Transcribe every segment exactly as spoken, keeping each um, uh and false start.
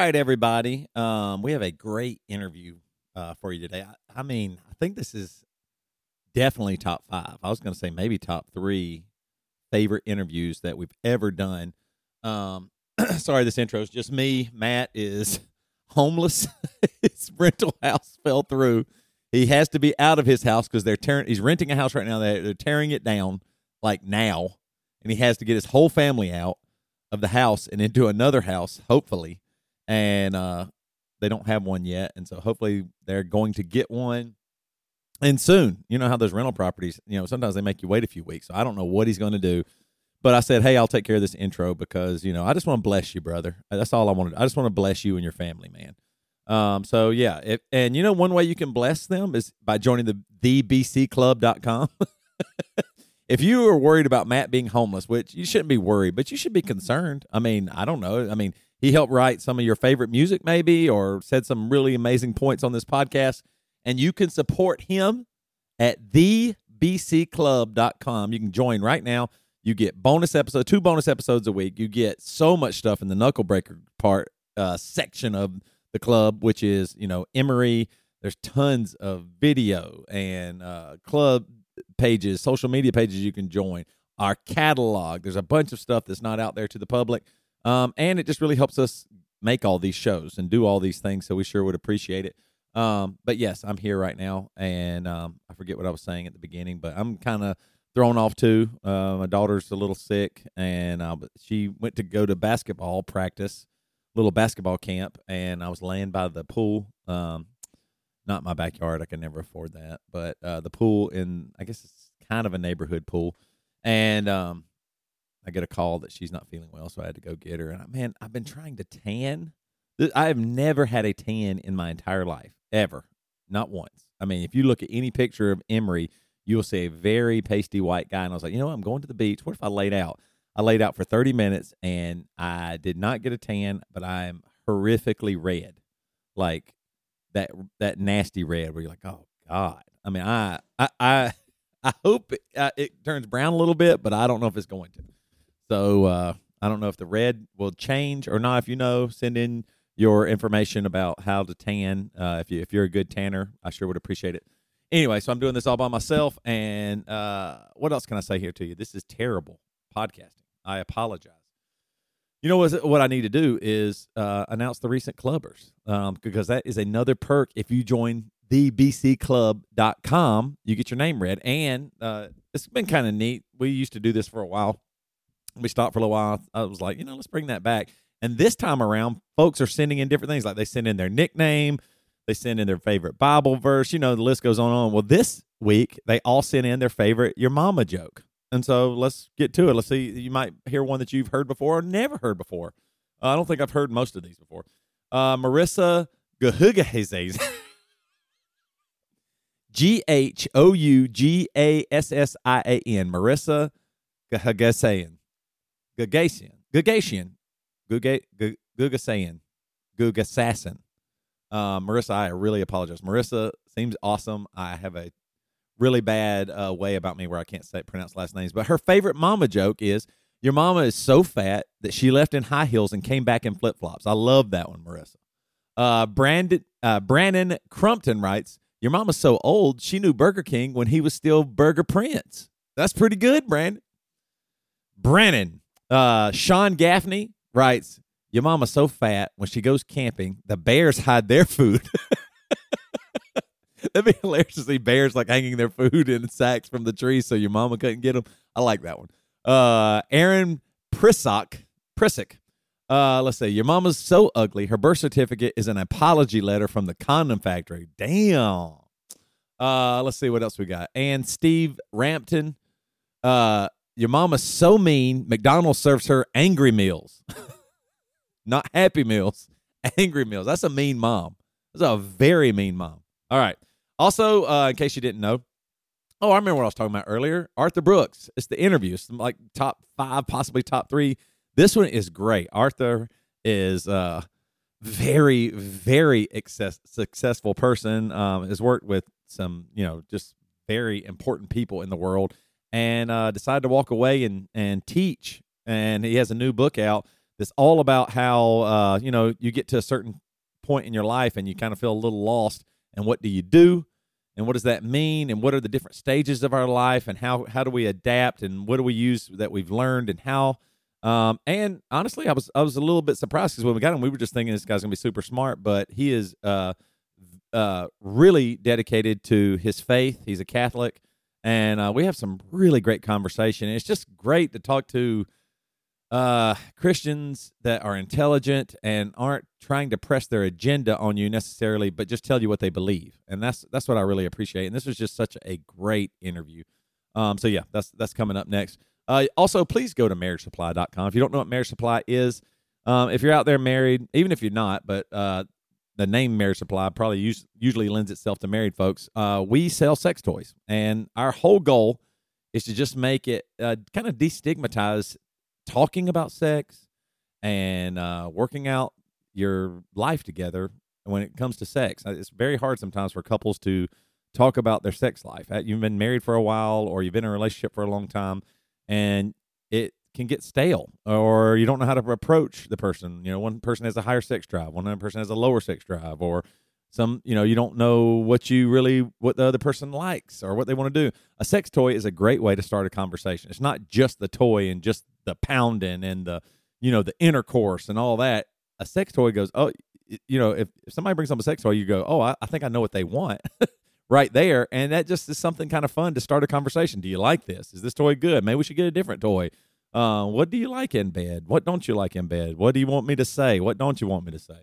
right, everybody. Um, we have a great interview uh, for you today. I, I mean, I think this is definitely top five. I was going to say maybe top three favorite interviews that we've ever done. Um, sorry, this intro is just me. Matt is homeless. His rental house fell through. He has to be out of his house because they're tearing. He's renting a house right now. They're, they're tearing it down like now, and he has to get his whole family out of the house and into another house, hopefully. And uh, they don't have one yet, and so hopefully they're going to get one. And soon, you know how those rental properties, you know, sometimes they make you wait a few weeks. So I don't know what he's going to do. But I said, hey, I'll take care of this intro because, you know, I just want to bless you, brother. That's all I want to do. I just want to bless you and your family, man. Um, so, yeah. If, and, you know, one way you can bless them is by joining the the b c club dot com. If you are worried about Matt being homeless, which you shouldn't be worried, but you should be concerned. I mean, I don't know. I mean, he helped write some of your favorite music maybe or said some really amazing points on this podcast. And you can support him at the b c club dot com. You can join right now. You get bonus episodes, two bonus episodes a week. You get so much stuff in the Knuckle Breaker part uh, section of the club, which is, you know, Emery. There's tons of video and uh, club pages, social media pages you can join. Our catalog. There's a bunch of stuff that's not out there to the public. Um, and it just really helps us make all these shows and do all these things, so we sure would appreciate it. Um, but, yes, I'm here right now, and um, I forget what I was saying at the beginning, but I'm kind of thrown off, too. Uh, my daughter's a little sick, and uh, she went to go to basketball practice, little basketball camp, and I was laying by the pool. Um, not my backyard. I can never afford that. But uh, the pool in, I guess it's kind of a neighborhood pool, and um, I get a call that she's not feeling well, so I had to go get her. And, I, man, I've been trying to tan. I have never had a tan in my entire life, ever, not once. I mean, if you look at any picture of Emery, you'll see a very pasty white guy. And I was like, you know what? I'm going to the beach. What if I laid out? I laid out for thirty minutes, and I did not get a tan, but I'm horrifically red, like that that nasty red where you're like, oh, God. I mean, I I I, I hope it, uh, it turns brown a little bit, but I don't know if it's going to. So uh, I don't know if the red will change or not. If you know, send in your information about how to tan. Uh, if you if you're a good tanner, I sure would appreciate it. Anyway, so I'm doing this all by myself, and uh, what else can I say here to you? This is terrible podcasting. I apologize. You know what? What I need to do is uh, announce the recent clubbers, um, because that is another perk. If you join the b c club dot com, you get your name read, and uh, it's been kind of neat. We used to do this for a while. We stopped for a little while. I was like, you know, let's bring that back. And this time around, folks are sending in different things. Like they send in their nickname. They send in their favorite Bible verse. You know, the list goes on and on. Well, this week, they all sent in their favorite Your Mama joke. And so let's get to it. Let's see. You might hear one that you've heard before or never heard before. Uh, I don't think I've heard most of these before. Uh, Marissa Gahugahazes. G H O U G A S S I A N. Marissa Gahugahsayan. Gagasian. Gagasian. Gugasayan. Gugasassin. Uh, Marissa, I really apologize. Marissa seems awesome. I have a really bad uh, way about me where I can't say pronounce last names. But her favorite mama joke is, your mama is so fat that she left in high heels and came back in flip-flops. I love that one, Marissa. Uh, Brandon, uh, Brandon Crumpton writes, your mama's so old, she knew Burger King when he was still Burger Prince. That's pretty good, Brandon. Brandon. Uh, Sean Gaffney writes, your mama's so fat, when she goes camping, the bears hide their food. That'd be hilarious to see bears like hanging their food in sacks from the trees so your mama couldn't get them. I like that one. Uh, Aaron Prissock, Prissick. Uh, let's see. Your mama's so ugly, her birth certificate is an apology letter from the condom factory. Damn. Uh, let's see what else we got. And Steve Rampton. Uh, your mama's so mean, McDonald's serves her angry meals. Not Happy Meals, angry meals. That's a mean mom. That's a very mean mom. All right. Also, uh, in case you didn't know, oh, I remember what I was talking about earlier. Arthur Brooks. It's the interview. It's like top five, possibly top three. This one is great. Arthur is a very, very excess, successful person. Um, has worked with some, you know, just very important people in the world, and uh, decided to walk away and and teach. And he has a new book out that's all about how, uh, you know, you get to a certain point in your life and you kind of feel a little lost. And what do you do? And what does that mean? And what are the different stages of our life? And how, how do we adapt? And what do we use that we've learned and how? Um, and honestly, I was I was a little bit surprised because when we got him, we were just thinking this guy's going to be super smart. But he is uh, uh, really dedicated to his faith. He's a Catholic. And uh, we have some really great conversation. It's just great to talk to uh, Christians that are intelligent and aren't trying to press their agenda on you necessarily, but just tell you what they believe. And that's that's what I really appreciate. And this was just such a great interview. Um, so, yeah, that's that's coming up next. Uh, also, please go to marriage supply dot com. If you don't know what Marriage Supply is, um, if you're out there married, even if you're not, but uh, the name Marriage Supply probably us- usually lends itself to married folks. Uh, we sell sex toys, and our whole goal is to just make it uh, kind of destigmatize talking about sex and uh, working out your life together when it comes to sex. It's very hard sometimes for couples to talk about their sex life. You've been married for a while or you've been in a relationship for a long time, and it can get stale, or you don't know how to approach the person. You know, one person has a higher sex drive, one other person has a lower sex drive, or some, you know, you don't know what you really, what the other person likes or what they want to do. A sex toy is a great way to start a conversation. It's not just the toy and just the pounding and the, you know, the intercourse and all that. A sex toy goes, oh, you know, if, if somebody brings up a sex toy, you go, oh, I, I think I know what they want right there. And that just is something kind of fun to start a conversation. Do you like this? Is this toy good? Maybe we should get a different toy. Uh, what do you like in bed? What don't you like in bed? What do you want me to say? What don't you want me to say?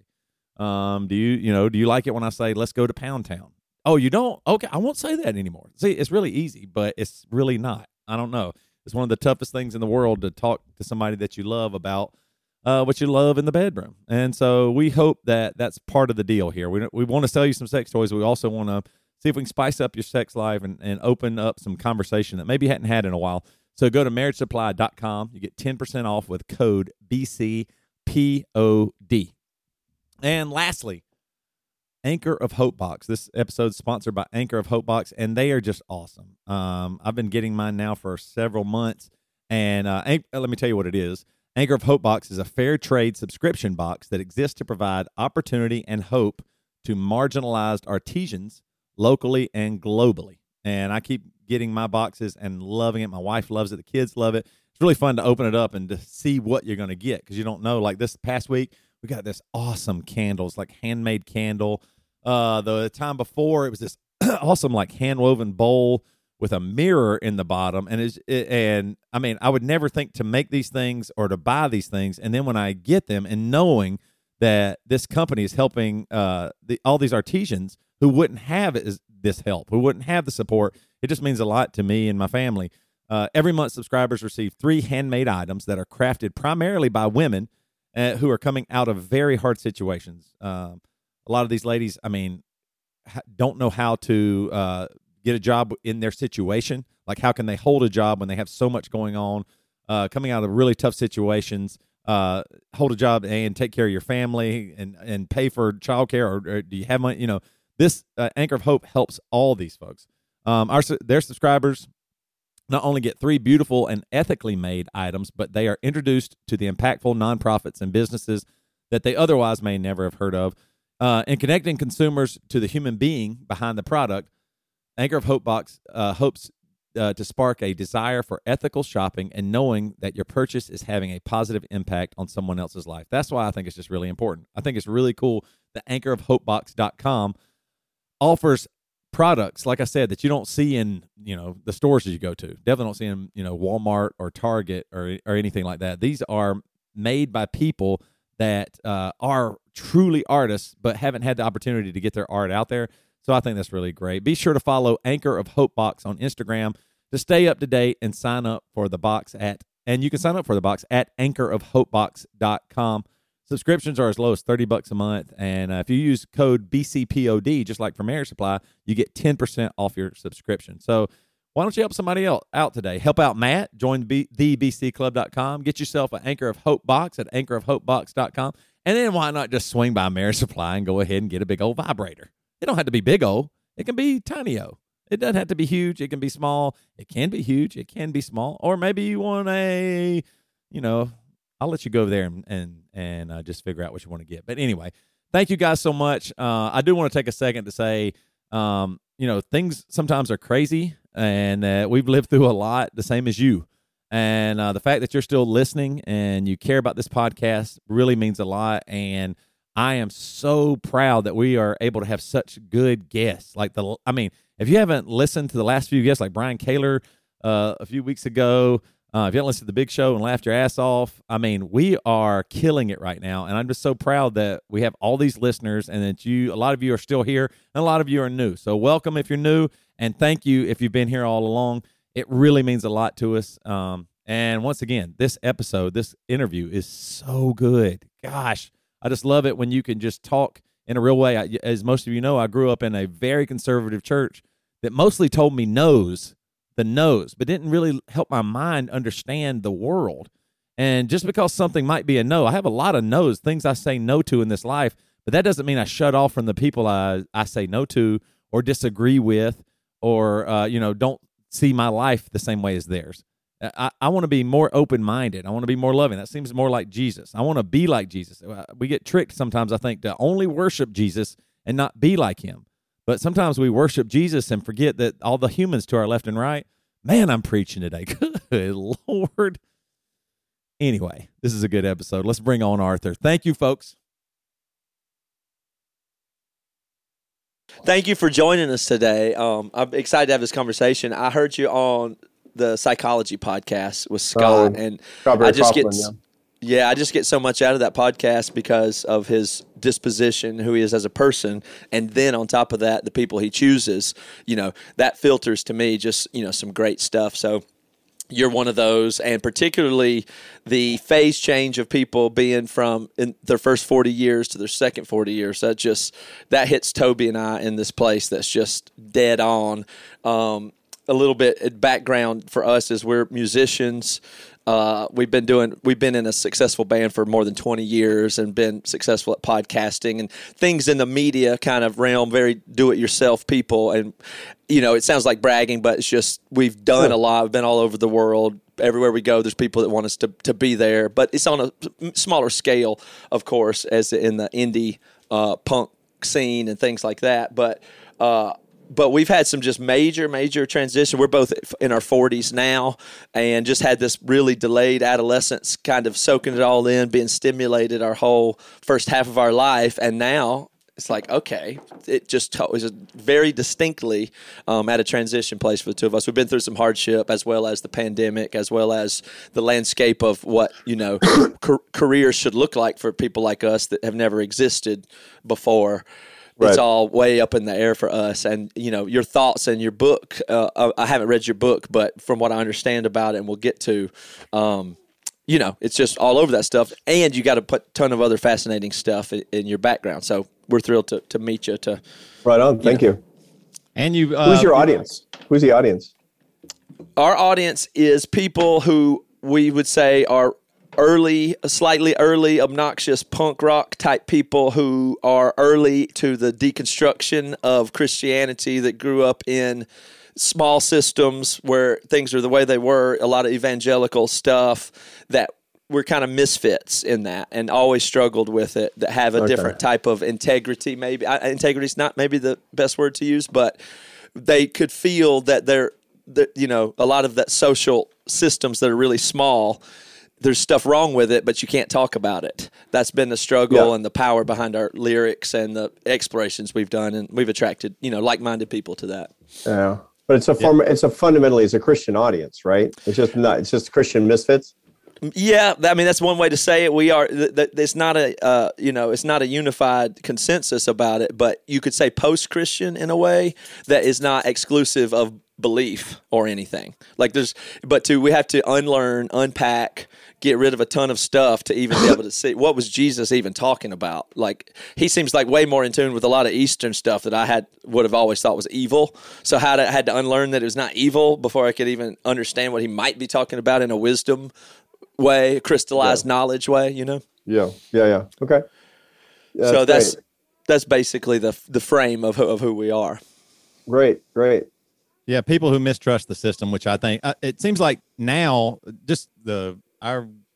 Um, do you, you know, do you like it when I say, let's go to Pound Town? Oh, you don't? Okay. I won't say that anymore. See, it's really easy, but it's really not. I don't know. It's one of the toughest things in the world to talk to somebody that you love about uh, what you love in the bedroom. And so we hope that that's part of the deal here. We we want to sell you some sex toys. We also want to see if we can spice up your sex life and, and open up some conversation that maybe you hadn't had in a while. So go to marriage supply dot com. You get ten percent off with code B C P O D. And lastly, Anchor of Hope Box. This episode is sponsored by Anchor of Hope Box, and they are just awesome. Um, I've been getting mine now for several months, and uh, Anch- let me tell you what it is. Anchor of Hope Box is a fair trade subscription box that exists to provide opportunity and hope to marginalized artisans locally and globally. And I keep getting my boxes and loving it. My wife loves it. The kids love it. It's really fun to open it up and to see what you're going to get, because you don't know. Like this past week, we got this awesome candles, like handmade candle. Uh, the time before, it was this awesome, like hand-woven bowl with a mirror in the bottom. And it's, it, and I mean, I would never think to make these things or to buy these things. And then when I get them and knowing that this company is helping uh, the, all these artisans who wouldn't have it, this help, who wouldn't have the support, it just means a lot to me and my family. Uh, every month, subscribers receive three handmade items that are crafted primarily by women uh, who are coming out of very hard situations. Um, a lot of these ladies, I mean, ha- don't know how to uh, get a job in their situation. Like, how can they hold a job when they have so much going on, uh, coming out of really tough situations, uh, hold a job and take care of your family and, and pay for childcare, or, or do you have money? You know, this uh, Anchor of Hope helps all these folks. Um, our their subscribers not only get three beautiful and ethically made items, but they are introduced to the impactful nonprofits and businesses that they otherwise may never have heard of. Uh, in connecting consumers to the human being behind the product, Anchor of Hope Box uh, hopes uh, to spark a desire for ethical shopping and knowing that your purchase is having a positive impact on someone else's life. That's why I think it's just really important. I think it's really cool that anchor of hope box dot com offers products, like I said, that you don't see in, you know, the stores that you go to. Definitely don't see in, you know, Walmart or Target or or anything like that. These are made by people that uh, are truly artists, but haven't had the opportunity to get their art out there. So I think that's really great. Be sure to follow Anchor of Hope Box on Instagram to stay up to date and sign up for the box at, and you can sign up for the box at anchor of hope box dot com. Subscriptions are as low as thirty bucks a month. And uh, if you use code B C P O D, just like for Marriage Supply, you get ten percent off your subscription. So why don't you help somebody else out today? Help out Matt. Join B- the B C club dot com. Get yourself an Anchor of Hope box at anchor of hope box dot com. And then why not just swing by Marriage Supply and go ahead and get a big old vibrator? It don't have to be big old. It can be tiny-o. It doesn't have to be huge. It can be small. It can be huge. It can be small. Or maybe you want a, you know, I'll let you go over there and and, and uh, just figure out what you want to get. But anyway, thank you guys so much. Uh, I do want to take a second to say, um, you know, things sometimes are crazy, and uh, we've lived through a lot, the same as you. And uh, the fact that you're still listening and you care about this podcast really means a lot. And I am so proud that we are able to have such good guests. Like the, I mean, if you haven't listened to the last few guests, like Brian Kaler uh, a few weeks ago, uh, if you haven't listened to the Big Show and laughed your ass off, I mean, we are killing it right now. And I'm just so proud that we have all these listeners and that you, a lot of you are still here and a lot of you are new. So welcome if you're new, and thank you if you've been here all along. It really means a lot to us. Um, and once again, this episode, this interview is so good. Gosh, I just love it when you can just talk in a real way. I, as most of you know, I grew up in a very conservative church that mostly told me no's, the no's, but didn't really help my mind understand the world. And just because something might be a no, I have a lot of no's, things I say no to in this life, but that doesn't mean I shut off from the people I, I say no to or disagree with or, uh, you know, don't see my life the same way as theirs. I, I want to be more open-minded. I want to be more loving. That seems more like Jesus. I want to be like Jesus. We get tricked sometimes, I think, to only worship Jesus and not be like him. But sometimes we worship Jesus and forget that all the humans to our left and right. Man, I'm preaching today. Good Lord. Anyway, this is a good episode. Let's bring on Arthur. Thank you, folks. Thank you for joining us today. Um, I'm excited to have this conversation. I heard you on the Psychology podcast with Scott, um, and Strawberry I just Coughlin, get yeah. yeah, I just get so much out of that podcast because of his disposition, who he is as a person, and then on top of that, the people he chooses. You know, that filters to me just you know some great stuff. So you're one of those, and particularly the phase change of people being from in their first forty years to their second forty years. That just that hits Toby and I in this place. That's just dead on. Um, a little bit of background for us is we're musicians. Uh, we've been doing, we've been in a successful band for more than twenty years and been successful at podcasting and things in the media kind of realm, very do-it-yourself people. And, you know, it sounds like bragging, but it's just, we've done a lot. We've been all over the world. Everywhere we go, there's people that want us to, to be there, but it's on a smaller scale, of course, as in the indie uh, punk scene and things like that. But, uh, But we've had some just major, major transition. We're both in our forties now and just had this really delayed adolescence, kind of soaking it all in, being stimulated our whole first half of our life. And now it's like, okay, it just was very distinctly um, at a transition place for the two of us. We've been through some hardship as well as the pandemic, as well as the landscape of what, you know, ca- careers should look like for people like us that have never existed before. Right. It's all way up in the air for us. And, you know, your thoughts and your book, uh, I haven't read your book, but from what I understand about it and we'll get to, um, you know, it's just all over that stuff. And you got to put a ton of other fascinating stuff in, in your background. So we're thrilled to, to meet you. To Right on. Thank you. Know. you. And you, uh, who's your audience? Who's the audience? Our audience is people who we would say are early, slightly early, obnoxious punk rock type people who are early to the deconstruction of Christianity, that grew up in small systems where things are the way they were, a lot of evangelical stuff, that we're kind of misfits in that and always struggled with it, that have a okay. different type of integrity. Maybe integrity is not maybe the best word to use, but they could feel that they're, that, you know, a lot of that social systems that are really small, there's stuff wrong with it, but you can't talk about it. That's been the struggle yeah. and the power behind our lyrics and the explorations we've done, and we've attracted, you know, like-minded people to that. Yeah, but it's a form. Yeah. It's a fundamentally it's a Christian audience, right? It's just not. It's just Christian misfits. Yeah, I mean that's one way to say it. We are. Th- th- it's not a, uh, you know, it's not a unified consensus about it, but you could say post-Christian in a way that is not exclusive of belief or anything. Like there's, but to we have to unlearn, unpack, get rid of a ton of stuff to even be able to see what was Jesus even talking about. Like he seems like way more in tune with a lot of Eastern stuff that I had would have always thought was evil. So I had to, had to unlearn that it was not evil before I could even understand what he might be talking about in a wisdom way, a crystallized yeah. knowledge way. You know? Yeah, yeah, yeah. Okay. Yeah, so that's great. That's basically the the frame of who, of who we are. Great, great. Yeah, people who mistrust the system, which I think uh, it seems like now, just the our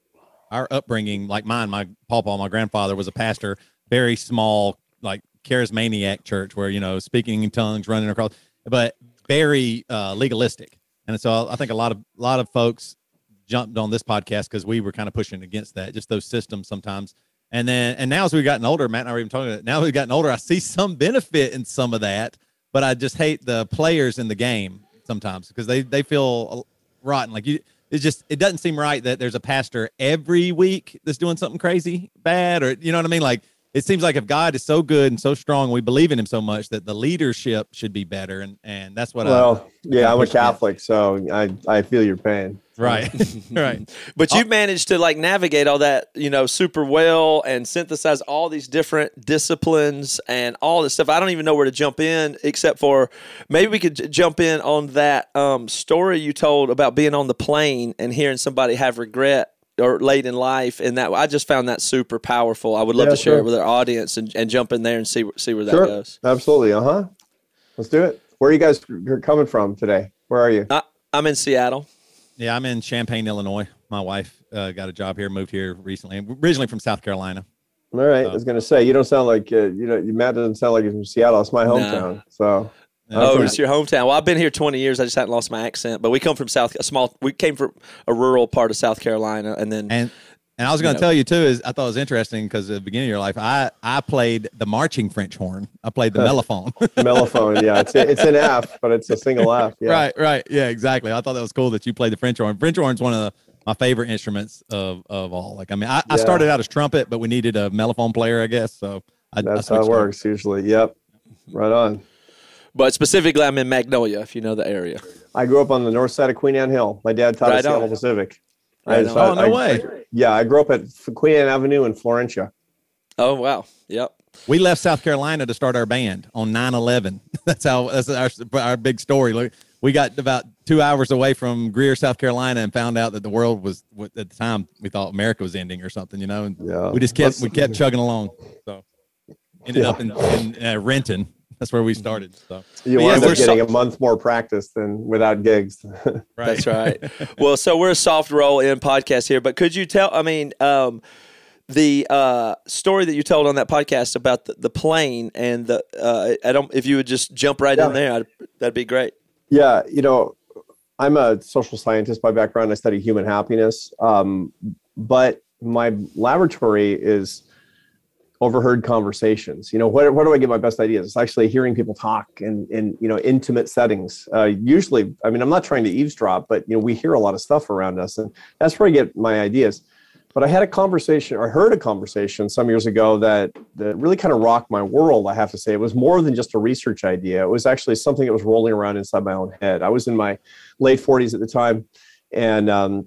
our upbringing, like mine, my pawpaw, my grandfather was a pastor, very small, like charismaniac church where, you know, speaking in tongues, running across, but very uh, legalistic. And so I think a lot of, a lot of folks jumped on this podcast because we were kind of pushing against that, just those systems sometimes. And then, and now as we've gotten older, Matt and I were even talking about it, now we've gotten older, I see some benefit in some of that, but I just hate the players in the game sometimes because they, they feel rotten. Like you, it's just, it doesn't seem right that there's a pastor every week that's doing something crazy bad, or, you know what I mean? Like, it seems like if God is so good and so strong, we believe in him so much that the leadership should be better. And, and that's what well, I, yeah, I'm a Catholic, against. so I, I feel your pain. Right. Right. But you managed to like navigate all that, you know, super well and synthesize all these different disciplines and all this stuff. I don't even know where to jump in except for maybe we could j- jump in on that um, story you told about being on the plane and hearing somebody have regret or late in life. And that, I just found that super powerful. I would love yeah, to share sure. it with our audience and, and jump in there and see, see where that sure. goes. Absolutely. Uh-huh. Let's do it. Where are you guys coming from today? Where are you? I, I'm in Seattle. Yeah, I'm in Champaign, Illinois. My wife uh, got a job here, moved here recently. I'm originally from South Carolina. All right. So. I was going to say, you don't sound like, uh, you know, Matt doesn't sound like he's from Seattle. It's my hometown. No. So. Oh, it's your hometown. Well, I've been here twenty years. I just hadn't lost my accent. But we come from South, a small, we came from a rural part of South Carolina. And then. And And I was going to tell you, too, is I thought it was interesting because at the beginning of your life, I, I played the marching French horn. I played the mellophone. Mellophone, yeah. It's it's an F, but it's a single F. Yeah. Right, right. Yeah, exactly. I thought that was cool that you played the French horn. French horn's one of the, my favorite instruments of, of all. Like, I mean, I, yeah. I started out as trumpet, but we needed a mellophone player, I guess. So I, That's I how it works over. Usually. Yep. Right on. But specifically, I'm in Magnolia, if you know the area. I grew up on the north side of Queen Anne Hill. My dad taught right at Seattle on. Pacific. Right I, oh, no I, way. I, yeah, I grew up at Queen Anne Avenue in Florentia. Oh, wow. Yep. We left South Carolina to start our band on nine eleven. That's how, that's our, our big story. Look, we got about two hours away from Greer, South Carolina, and found out that the world was, at the time, we thought America was ending or something, you know? And yeah. we just kept, Let's, we kept chugging along. So ended yeah. up in, in uh, Renton. That's where we started. So you yeah, end up getting so- a month more practice than without gigs. Right. That's right. Well, so we're a soft roll in podcast here, but could you tell, I mean, um, the uh, story that you told on that podcast about the, the plane and the, uh, I don't, if you would just jump right yeah. in there, I'd, that'd be great. Yeah. You know, I'm a social scientist by background. I study human happiness. Um, but my laboratory is overheard conversations. You know, where, where do I get my best ideas? It's actually hearing people talk in, in you know, intimate settings. Uh, usually, I mean, I'm not trying to eavesdrop, but, you know, we hear a lot of stuff around us, and that's where I get my ideas. But I had a conversation, or heard a conversation some years ago that, that really kind of rocked my world, I have to say. It was more than just a research idea. It was actually something that was rolling around inside my own head. I was in my late forties at the time, and um,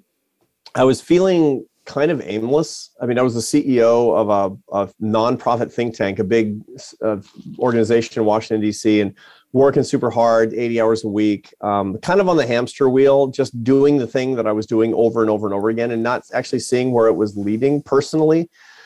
I was feeling kind of aimless. I mean, I was the C E O of a, a nonprofit think tank, a big uh, organization in Washington, D C, and working super hard, eighty hours a week, um, kind of on the hamster wheel, just doing the thing that I was doing over and over and over again, and not actually seeing where it was leading personally.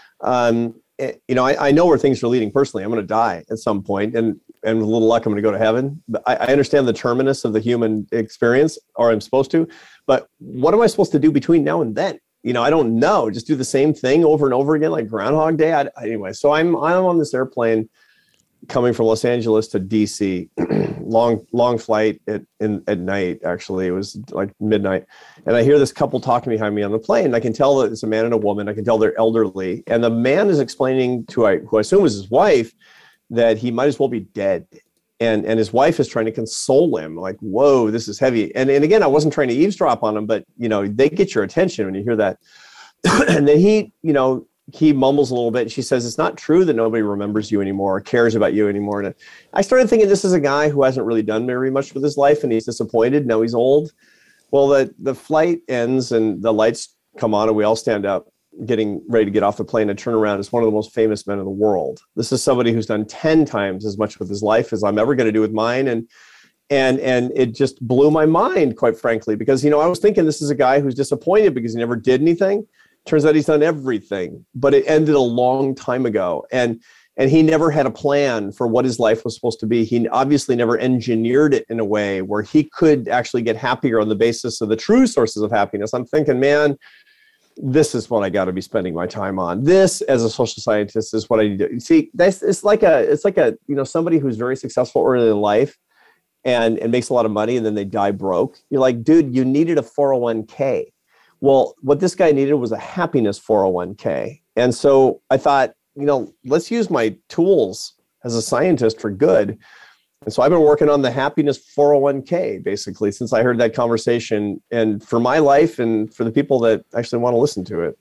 Um, it, you know, I, I know where things are leading personally. I'm going to die at some point, and, and with a little luck, I'm going to go to heaven. But I, I understand the terminus of the human experience, or I'm supposed to, but what am I supposed to do between now and then? You know, I don't know. Just do the same thing over and over again, like Groundhog Day. I, anyway, so I'm I'm on this airplane coming from Los Angeles to D C, long long flight at in, at night. Actually, it was like midnight, and I hear this couple talking behind me on the plane. I can tell that it's a man and a woman. I can tell they're elderly, and the man is explaining to I, who I assume is his wife, that he might as well be dead. And and his wife is trying to console him, like, whoa, this is heavy. And and again, I wasn't trying to eavesdrop on him, but, you know, they get your attention when you hear that. And then he, you know, he mumbles a little bit. She says, it's not true that nobody remembers you anymore or cares about you anymore. And I started thinking, this is a guy who hasn't really done very much with his life, and he's disappointed. Now he's old. Well, the, the flight ends and the lights come on and we all stand up, getting ready to get off the plane, and turn around. It's one of the most famous men in the world. This is somebody who's done ten times as much with his life as I'm ever going to do with mine. And, and, and it just blew my mind, quite frankly, because, you know, I was thinking this is a guy who's disappointed because he never did anything. Turns out he's done everything, but it ended a long time ago. And, and he never had a plan for what his life was supposed to be. He obviously never engineered it in a way where he could actually get happier on the basis of the true sources of happiness. I'm thinking, man, this is what I got to be spending my time on. This, as a social scientist, is what I need to see. That's it's like a it's like a you know somebody who's very successful early in life and and makes a lot of money and then they die broke. You're like, dude, you needed a four oh one k. Well, what this guy needed was a happiness four oh one k. And so I thought, you know, let's use my tools as a scientist for good. And so I've been working on the happiness four oh one k basically since I heard that conversation, and for my life and for the people that actually want to listen to it.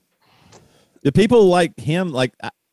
Do people like him? Like,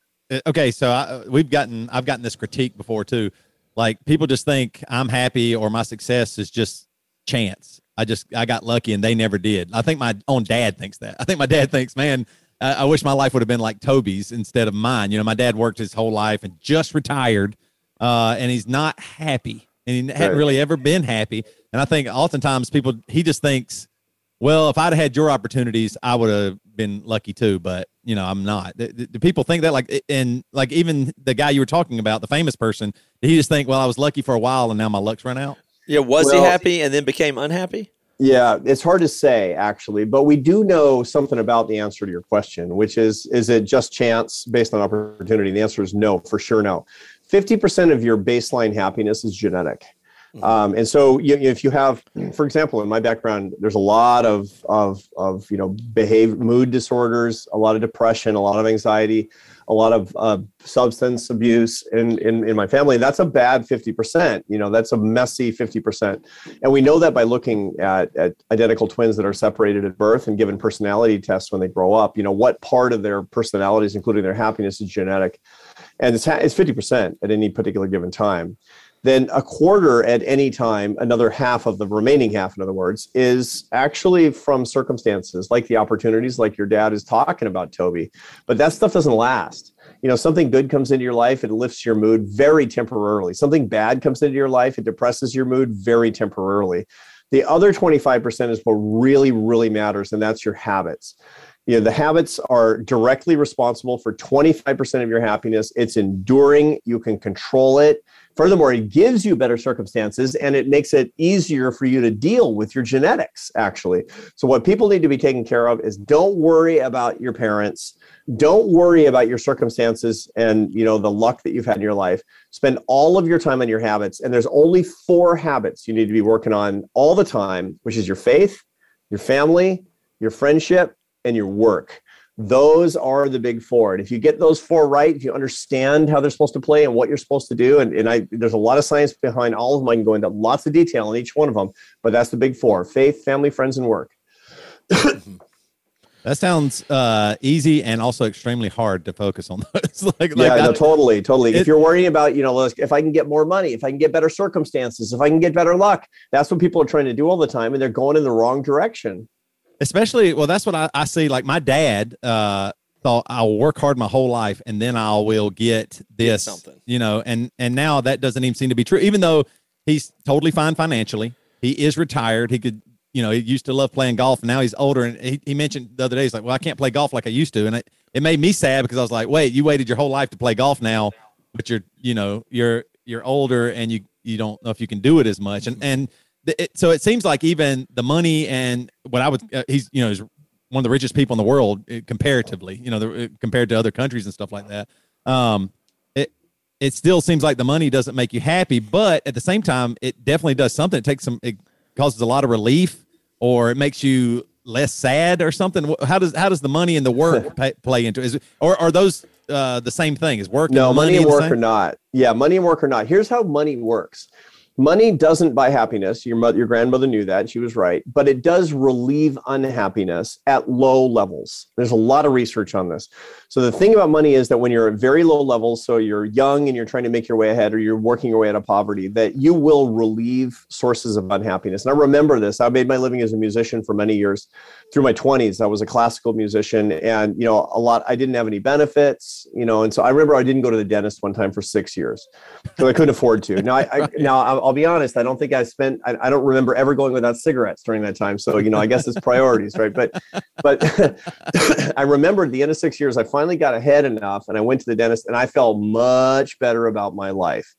okay, so I, we've gotten, I've gotten this critique before too. Like, people just think I'm happy or my success is just chance. I just, I got lucky and they never did. I think my own dad thinks that. I think my dad thinks, man, I, I wish my life would have been like Toby's instead of mine. You know, my dad worked his whole life and just retired. Uh, and he's not happy, and he hadn't really ever been happy. And I think oftentimes people, he just thinks, well, if I'd had your opportunities, I would have been lucky too. But, you know, I'm not. Do, do people think that? Like, and like even the guy you were talking about, the famous person, did he just think, well, I was lucky for a while and now my luck's run out? Yeah. Was well, he happy and then became unhappy? Yeah, it's hard to say, actually, but we do know something about the answer to your question, which is, is it just chance based on opportunity? And the answer is no, for sure no. fifty percent of your baseline happiness is genetic. Mm-hmm. Um, and so you, if you have, for example, in my background, there's a lot of, of, of you know, behavior, mood disorders, a lot of depression, a lot of anxiety, a lot of uh, substance abuse in, in, in my family. That's a bad fifty percent. You know, that's a messy fifty percent. And we know that by looking at, at identical twins that are separated at birth and given personality tests when they grow up, you know, what part of their personalities, including their happiness, is genetic. And it's, it's fifty percent at any particular given time. Then a quarter at any time, another half of the remaining half, in other words, is actually from circumstances like the opportunities like your dad is talking about, Toby. But that stuff doesn't last. You know, something good comes into your life, it lifts your mood very temporarily. Something bad comes into your life, it depresses your mood very temporarily. The other twenty-five percent is what really, really matters, and that's your habits. You know, the habits are directly responsible for twenty-five percent of your happiness. It's enduring. You can control it. Furthermore, it gives you better circumstances and it makes it easier for you to deal with your genetics, actually. So what people need to be taken care of is don't worry about your parents. Don't worry about your circumstances and, you know, the luck that you've had in your life. Spend all of your time on your habits. And there's only four habits you need to be working on all the time, which is your faith, your family, your friendship, and your work. Those are the big four. And if you get those four right, if you understand how they're supposed to play and what you're supposed to do, and, and I, there's a lot of science behind all of them. I can go into lots of detail on each one of them, but that's the big four: faith, family, friends, and work. That sounds uh, easy and also extremely hard to focus on those. like, yeah, like no, I, totally, totally. It, if you're worrying about, you know, if I can get more money, if I can get better circumstances, if I can get better luck, that's what people are trying to do all the time, and they're going in the wrong direction. Especially, well, that's what I, I see. Like my dad uh, thought I'll work hard my whole life and then I will get this, get something, you know, and, and now that doesn't even seem to be true, even though he's totally fine financially. He is retired. He could, you know, he used to love playing golf and now he's older. And he, he mentioned the other day, he's like, well, I can't play golf like I used to. And it, it made me sad because I was like, wait, you waited your whole life to play golf now, but you're, you know, you're, you're older and you, you don't know if you can do it as much. And, and, It, so it seems like even the money and what I would, uh, he's, you know, he's one of the richest people in the world uh, comparatively, you know, the, uh, compared to other countries and stuff like that. Um, it, it still seems like the money doesn't make you happy, but at the same time, it definitely does something. It takes some, it causes a lot of relief, or it makes you less sad or something. How does, how does the money and the work pay, play into it? Is it, or are those uh, the same thing? Is work? No, and money, money and work are not. Yeah, money and work are not. Here's how money works. Money doesn't buy happiness. Your mother, your grandmother knew that. She was right. But it does relieve unhappiness at low levels. There's a lot of research on this. So the thing about money is that when you're at very low levels, so you're young and you're trying to make your way ahead, or you're working your way out of poverty, that you will relieve sources of unhappiness. And I remember this. I made my living as a musician for many years. Through my twenties, I was a classical musician, and you know, a lot. I didn't have any benefits, you know, and so I remember I didn't go to the dentist one time for six years because I couldn't afford to. Now, I, I now I'll, I'll be honest. I don't think I spent. I, I don't remember ever going without cigarettes during that time. So you know, I guess it's priorities, right? But but I remember at the end of six years, I finally got ahead enough, and I went to the dentist, and I felt much better about my life.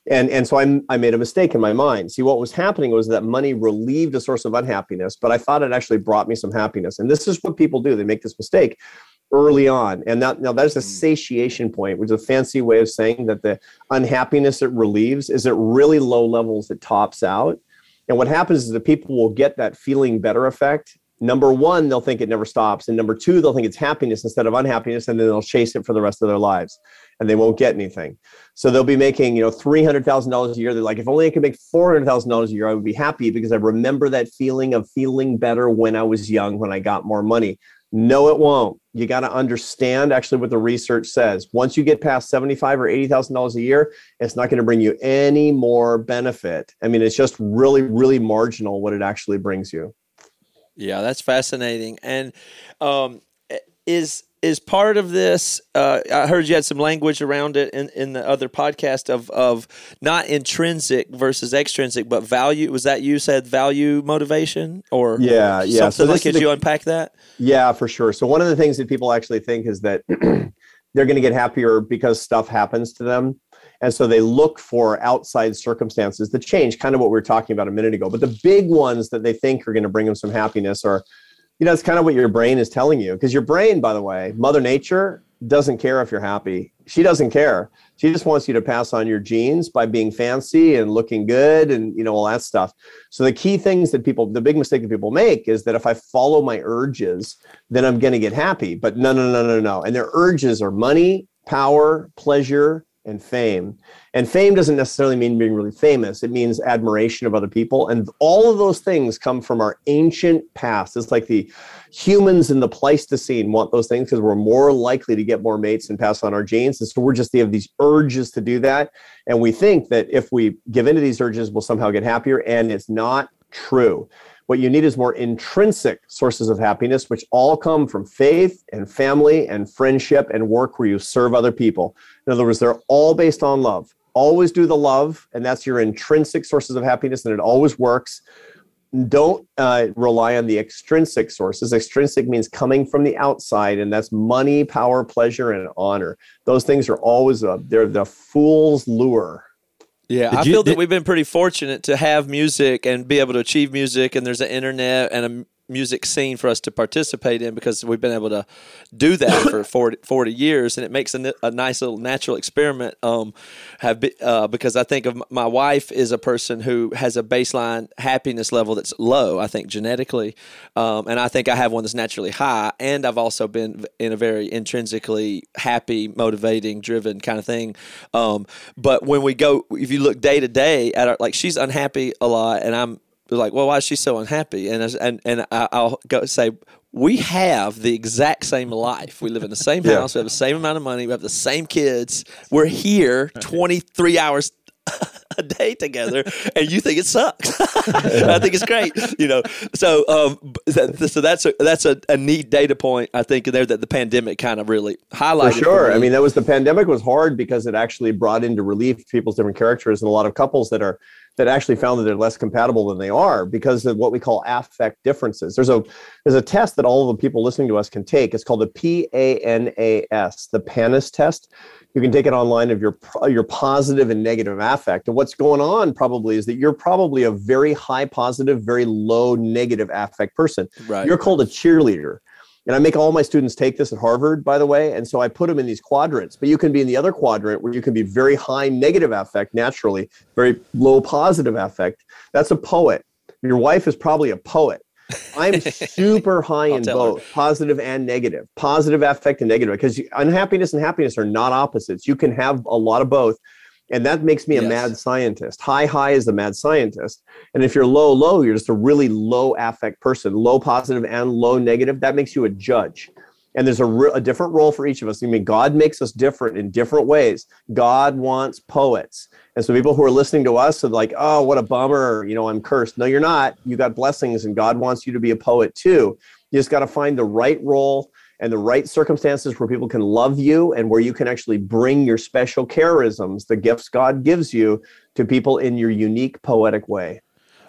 And, and so I, I made a mistake in my mind. See, what was happening was that money relieved a source of unhappiness, but I thought it actually brought me some happiness. And this is what people do. They make this mistake early on. And that, now that is a satiation point, which is a fancy way of saying that the unhappiness it relieves is at really low levels it tops out. And what happens is that people will get that feeling better effect. Number one, they'll think it never stops. And number two, they'll think it's happiness instead of unhappiness, and then they'll chase it for the rest of their lives and they won't get anything. So they'll be making, you know, three hundred thousand dollars a year. They're like, if only I could make four hundred thousand dollars a year, I would be happy because I remember that feeling of feeling better when I was young, when I got more money. No, it won't. You got to understand actually what the research says. Once you get past seventy-five thousand dollars or eighty thousand dollars a year, it's not going to bring you any more benefit. I mean, it's just really, really marginal what it actually brings you. Yeah, that's fascinating. And um, is is part of this, uh, I heard you had some language around it in, in the other podcast of of not intrinsic versus extrinsic, but value. Was that you said value motivation or yeah, yeah. something So like, could the, you unpack that? Yeah, for sure. So one of the things that people actually think is that they're going to get happier because stuff happens to them. And so they look for outside circumstances that change, kind of what we were talking about a minute ago. But the big ones that they think are going to bring them some happiness are, you know, it's kind of what your brain is telling you. Because your brain, by the way, Mother Nature doesn't care if you're happy. She doesn't care. She just wants you to pass on your genes by being fancy and looking good and, you know, all that stuff. So the key things that people, the big mistake that people make is that if I follow my urges, then I'm going to get happy. But no, no, no, no, no. And their urges are money, power, pleasure, and fame. And fame doesn't necessarily mean being really famous. It means admiration of other people. And all of those things come from our ancient past. It's like the humans in the Pleistocene want those things because we're more likely to get more mates and pass on our genes. And so we're just, they have these urges to do that. And we think that if we give into these urges, we'll somehow get happier. And it's not true. What you need is more intrinsic sources of happiness, which all come from faith and family and friendship and work where you serve other people. In other words, they're all based on love. Always do the love, and that's your intrinsic sources of happiness, and it always works. Don't uh, rely on the extrinsic sources. Extrinsic means coming from the outside, and that's money, power, pleasure, and honor. Those things are always, a, they're the fool's lure. Yeah, Did I you- feel that did- we've been pretty fortunate to have music and be able to achieve music, and there's an internet and a music scene for us to participate in because we've been able to do that for forty, forty years, and it makes a, a nice little natural experiment. Um, have be, uh, because I think of m- my wife is a person who has a baseline happiness level that's low, I think genetically, um, and I think I have one that's naturally high, and I've also been in a very intrinsically happy, motivating, driven kind of thing. Um, but when we go, if you look day to day at our, like she's unhappy a lot, and I'm like, well, why is she so unhappy? And and and I'll go say, we have the exact same life. We live in the same Yeah. house. We have the same amount of money. We have the same kids. We're here twenty-three hours a day together, and you think it sucks. I think it's great, you know. So, um, so that's a that's a, a neat data point, I think, there that the pandemic kind of really highlighted. For sure. me. I mean, that was the pandemic was hard because it actually brought into relief people's different characters and a lot of couples that are that actually found that they're less compatible than they are because of what we call affect differences. There's a there's a test that all of the people listening to us can take. It's called the P A N A S, the PANAS test. You can take it online of your your positive and negative affect. And what's going on probably is that you're probably a very high positive, very low negative affect person. Right. You're called a cheerleader. And I make all my students take this at Harvard, by the way. And so I put them in these quadrants, but you can be in the other quadrant where you can be very high negative affect naturally, very low positive affect. That's a poet. Your wife is probably a poet. I'm super high in both, positive and negative, positive affect and negative, because unhappiness and happiness are not opposites. You can have a lot of both. And that makes me a Yes. mad scientist. High, high is the mad scientist. And if you're low, low, you're just a really low affect person, low positive and low negative. That makes you a judge. And there's a, re- a different role for each of us. I mean, God makes us different in different ways. God wants poets. And so people who are listening to us are like, oh, what a bummer. You know, I'm cursed. No, you're not. You got blessings and God wants you to be a poet too. You just got to find the right role and the right circumstances where people can love you and where you can actually bring your special charisms, the gifts God gives you, to people in your unique poetic way.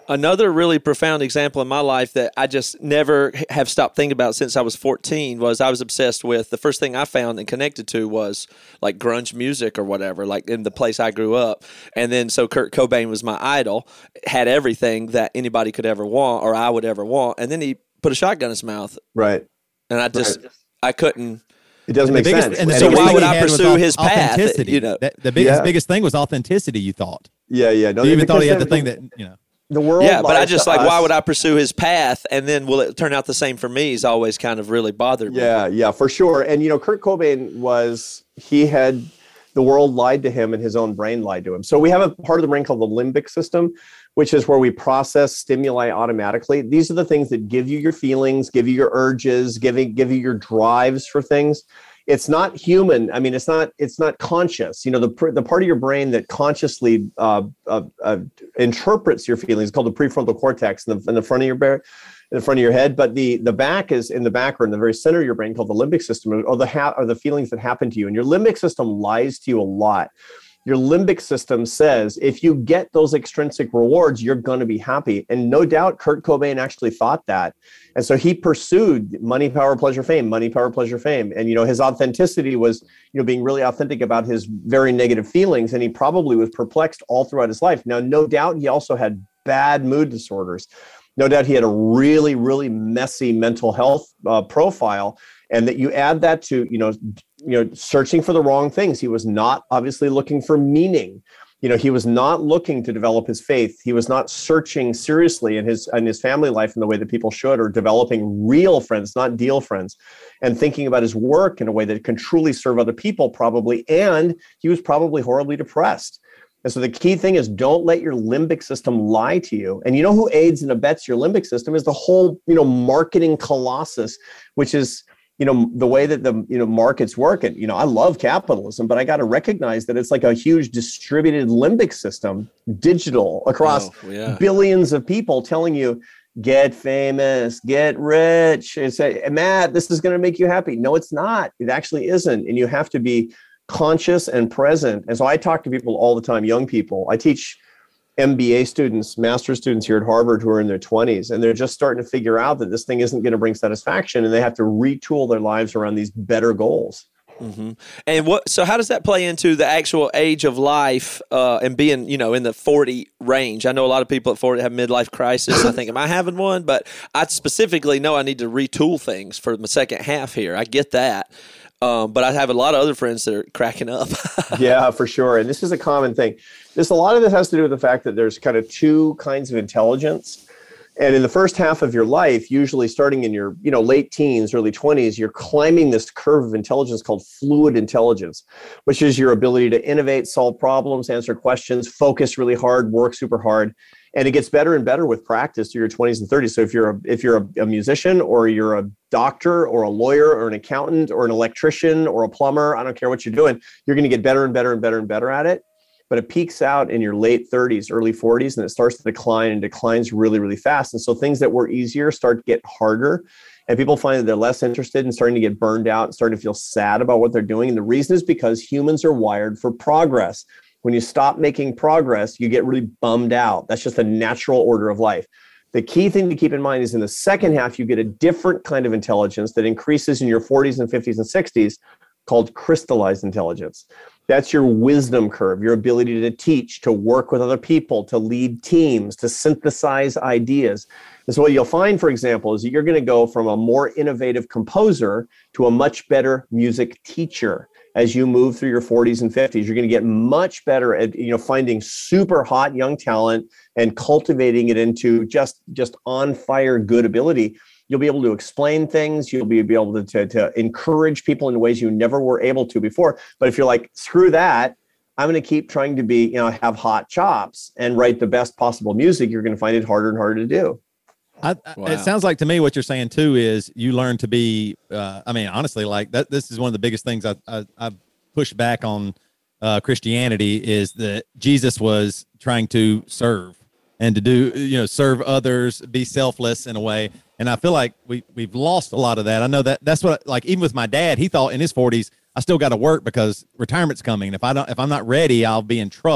Another really profound example in my life that I just never have stopped thinking about since I was fourteen was I was obsessed with, the first thing I found and connected to was like grunge music or whatever, like in the place I grew up. And then so Kurt Cobain was my idol, had everything that anybody could ever want or I would ever want. And then he put a shotgun in his mouth. Right. And I just, right. I couldn't. It doesn't make biggest, sense. And so why would I pursue his path? You know, that, the biggest, yeah. biggest thing was authenticity, you thought. Yeah, yeah. No, you even thought he had the thing that, you know. The world, yeah, but I just like, us. why would I pursue his path? And then will it turn out the same for me? He's always kind of really bothered me. Yeah, yeah, for sure. And, you know, Kurt Cobain was, he had, the world lied to him and his own brain lied to him. So we have a part of the brain called the limbic system, which is where we process stimuli automatically. These are the things that give you your feelings, give you your urges, give you, give you your drives for things. It's not human. I mean, it's not. It's not conscious. You know, the the part of your brain that consciously uh, uh, uh, interprets your feelings is called the prefrontal cortex in the, in the front of your brain, in the front of your head. But the the back is in the back or in the very center of your brain called the limbic system, or the ha- or the feelings that happen to you. And your limbic system lies to you a lot. Your limbic system says, if you get those extrinsic rewards, you're going to be happy. And no doubt Kurt Cobain actually thought that. And so he pursued money, power, pleasure, fame, money, power, pleasure, fame. And, you know, his authenticity was, you know, being really authentic about his very negative feelings. And he probably was perplexed all throughout his life. Now, no doubt he also had bad mood disorders. No doubt he had a really, really messy mental health uh, profile. And that you add that to, you know, you know, searching for the wrong things. He was not obviously looking for meaning. You know, he was not looking to develop his faith. He was not searching seriously in his in his family life in the way that people should, or developing real friends, not deal friends, and thinking about his work in a way that can truly serve other people probably. And he was probably horribly depressed. And so the key thing is, don't let your limbic system lie to you. And you know who aids and abets your limbic system is the whole, you know, marketing colossus, which is, you know, the way that the, you know, markets work. And, you know, I love capitalism, but I got to recognize that it's like a huge distributed limbic system, digital, across oh, yeah. billions of people telling you, get famous, get rich. It's a, Matt, this is going to make you happy. No, it's not. It actually isn't. And you have to be conscious and present. And so I talk to people all the time, young people. I teach M B A students, master's students here at Harvard who are in their twenties, and they're just starting to figure out that this thing isn't going to bring satisfaction, and they have to retool their lives around these better goals. Mm-hmm. And what? So how does that play into the actual age of life uh, and being, you know, in the forty range? I know a lot of people at forty have midlife crisis. I think, am I having one? But I specifically know I need to retool things for my second half here. I get that. Um, but I have a lot of other friends that are cracking up. Yeah, for sure. And this is a common thing. This, a lot of this has to do with the fact that there's kind of two kinds of intelligence. And in the first half of your life, usually starting in your, you know, late teens, early twenties, you're climbing this curve of intelligence called fluid intelligence, which is your ability to innovate, solve problems, answer questions, focus really hard, work super hard. And it gets better and better with practice through your twenties and thirties. So if you're a, if you're a, a musician, or you're a doctor or a lawyer or an accountant or an electrician or a plumber, I don't care what you're doing, you're going to get better and better and better and better at it. But it peaks out in your late thirties, early forties, and it starts to decline and declines really, really fast. And so things that were easier start to get harder. And people find that they're less interested and starting to get burned out and starting to feel sad about what they're doing. And the reason is because humans are wired for progress. When you stop making progress, you get really bummed out. That's just a natural order of life. The key thing to keep in mind is in the second half, you get a different kind of intelligence that increases in your forties and fifties and sixties called crystallized intelligence. That's your wisdom curve, your ability to teach, to work with other people, to lead teams, to synthesize ideas. And so what you'll find, for example, is that you're going to go from a more innovative composer to a much better music teacher. As you move through your forties and fifties, you're going to get much better at, you know, finding super hot young talent and cultivating it into just, just on fire good ability. You'll be able to explain things. You'll be, be able to, to, to encourage people in ways you never were able to before. But if you're like, screw that, I'm going to keep trying to be, you know, have hot chops and write the best possible music, you're going to find it harder and harder to do. I, wow. It sounds like to me what you're saying too is you learn to be. Uh, I mean, honestly, like that. This is one of the biggest things I I, I push back on uh, Christianity is that Jesus was trying to serve and to do, you know, serve others, be selfless in a way. And I feel like we we've lost a lot of that. I know that that's what, like, even with my dad, he thought in his forties, I still got to work because retirement's coming. If I don't, if I'm not ready, I'll be in trouble.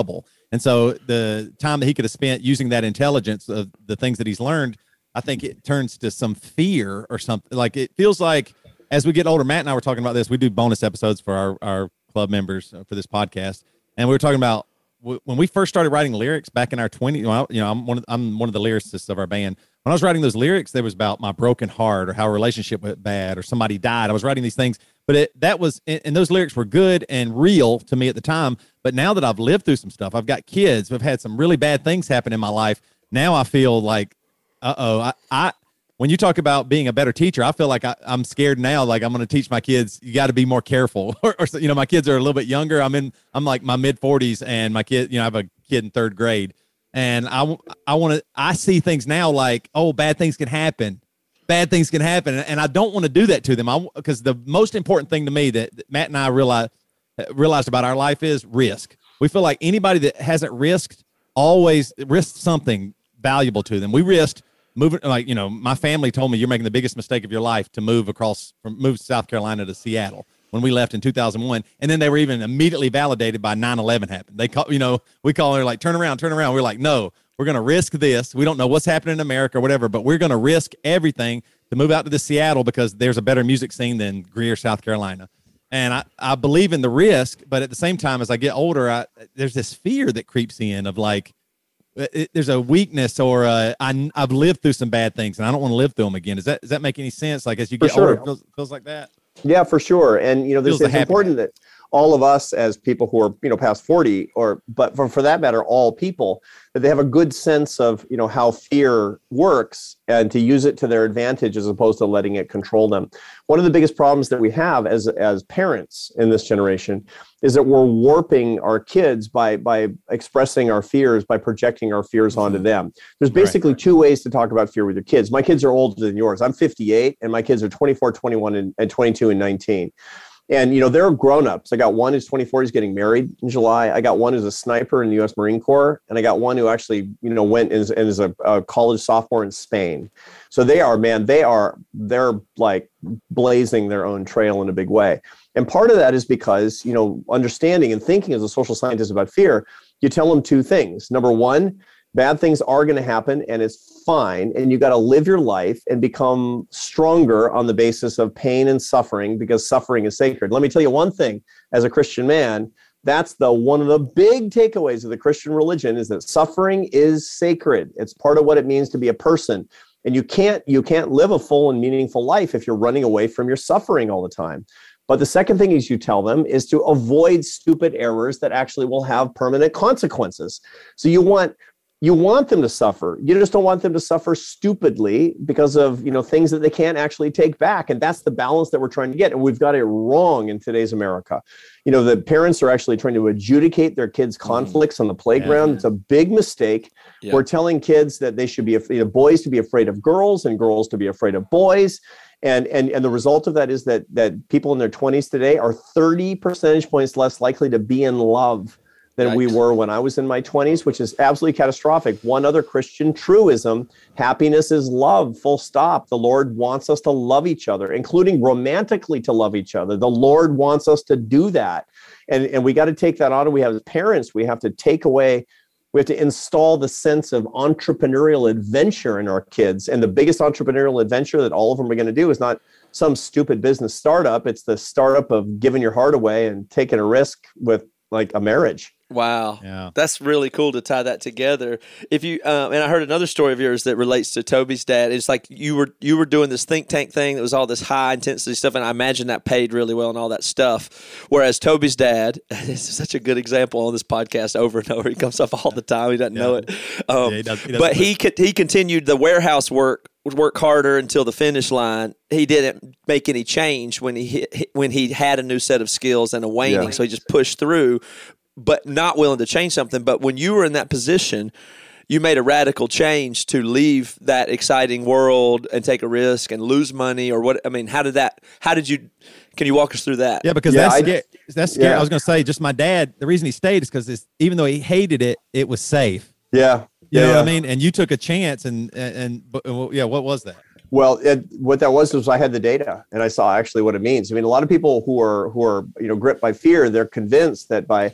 And so the time that he could have spent using that intelligence of the things that he's learned, I think it turns to some fear or something. Like it feels like as we get older, Matt and I were talking about this. We do bonus episodes for our, our club members for this podcast. And we were talking about when we first started writing lyrics back in our twenties, you know, you know I'm one of, I'm one of the lyricists of our band. When I was writing those lyrics, there was about my broken heart or how a relationship went bad or somebody died. I was writing these things, but it, that was, and those lyrics were good and real to me at the time. But now that I've lived through some stuff, I've got kids, we've had some really bad things happen in my life. Now I feel like, uh-oh, I, I, when you talk about being a better teacher, I feel like I, I'm scared now. Like I'm going to teach my kids, you got to be more careful. or, or, you know, my kids are a little bit younger. I'm in, I'm like my mid forties and my kid, you know, I have a kid in third grade. And I, I want to, I see things now like, oh, bad things can happen. Bad things can happen. And I don't want to do that to them. I, because the most important thing to me that, that Matt and I realize, realized about our life is risk. We feel like anybody that hasn't risked always risked something valuable to them. We risked moving, like, you know, my family told me you're making the biggest mistake of your life to move across from move South Carolina to Seattle when we left in two thousand one. And then they were even immediately validated by nine eleven happened. They call, you know, we call her like, turn around, turn around. We're like, no, we're going to risk this. We don't know what's happening in America or whatever, but we're going to risk everything to move out to the Seattle because there's a better music scene than Greer, South Carolina. And I, I believe in the risk, but at the same time, as I get older, I, there's this fear that creeps in of like, it, there's a weakness or a, I, I've lived through some bad things and I don't want to live through them again. Does that, does that make any sense? Like as you get sure. older, it feels, feels like that. Yeah, for sure. And, you know, this, it's important that all of us as people who are, you know, past forty or, but for, for that matter, all people, that they have a good sense of, you know, how fear works and to use it to their advantage as opposed to letting it control them. One of the biggest problems that we have as, as parents in this generation is that we're warping our kids by, by expressing our fears, by projecting our fears mm-hmm. onto them. There's basically right. two ways to talk about fear with your kids. My kids are older than yours. I'm fifty-eight and my kids are twenty-four, twenty-one, and, and twenty-two and nineteen. And, you know, they're grown-ups. I got one who's twenty-four, he's getting married in July. I got one who's a sniper in the U S Marine Corps. And I got one who actually, you know, went and is, and is a, a college sophomore in Spain. So they are, man, they are, they're like blazing their own trail in a big way. And part of that is because, you know, understanding and thinking as a social scientist about fear, you tell them two things. Number one, bad things are going to happen and it's fine. And you got to live your life and become stronger on the basis of pain and suffering because suffering is sacred. Let me tell you one thing as a Christian man, that's the one of the big takeaways of the Christian religion is that suffering is sacred. It's part of what it means to be a person. And you can't, you can't live a full and meaningful life if you're running away from your suffering all the time. But the second thing is you tell them is to avoid stupid errors that actually will have permanent consequences. So you want You want them to suffer. You just don't want them to suffer stupidly because of, you know, things that they can't actually take back. And that's the balance that we're trying to get. And we've got it wrong in today's America. You know, the parents are actually trying to adjudicate their kids' conflicts mm. on the playground. Yeah. It's a big mistake. Yeah. We're telling kids that they should be, you know, boys to be afraid of girls and girls to be afraid of boys. And, and, and the result of that is that, that people in their twenties today are thirty percentage points less likely to be in love than we were when I was in my twenties, which is absolutely catastrophic. One other Christian truism, happiness is love, full stop. The Lord wants us to love each other, including romantically to love each other. The Lord wants us to do that. And, and we got to take that on. And we have as parents, we have to take away, we have to install the sense of entrepreneurial adventure in our kids. And the biggest entrepreneurial adventure that all of them are going to do is not some stupid business startup. It's the startup of giving your heart away and taking a risk with like a marriage. Wow. Yeah. That's really cool to tie that together. If you um, and I heard another story of yours that relates to Toby's dad. It's like you were you were doing this think tank thing that was all this high intensity stuff, and I imagine that paid really well and all that stuff. Whereas Toby's dad is such a good example on this podcast over and over. He comes up all the time. He doesn't yeah. know it. Um, yeah, he does, he but he could, he continued the warehouse work work harder until the finish line. He didn't make any change when he hit, when he had a new set of skills and a waning, yeah. so he just pushed through, but not willing to change something. But when you were in that position, you made a radical change to leave that exciting world and take a risk and lose money or what? I mean, how did that, how did you, can you walk us through that? Yeah, because yeah, that's, scary. that's scary. Yeah. I was going to say, just my dad, the reason he stayed is because even though he hated it, it was safe. Yeah. You know yeah. what I mean? And you took a chance and, and, and yeah, what was that? Well, it, what that was was I had the data and I saw actually what it means. I mean, a lot of people who are, who are, you know, gripped by fear, they're convinced that by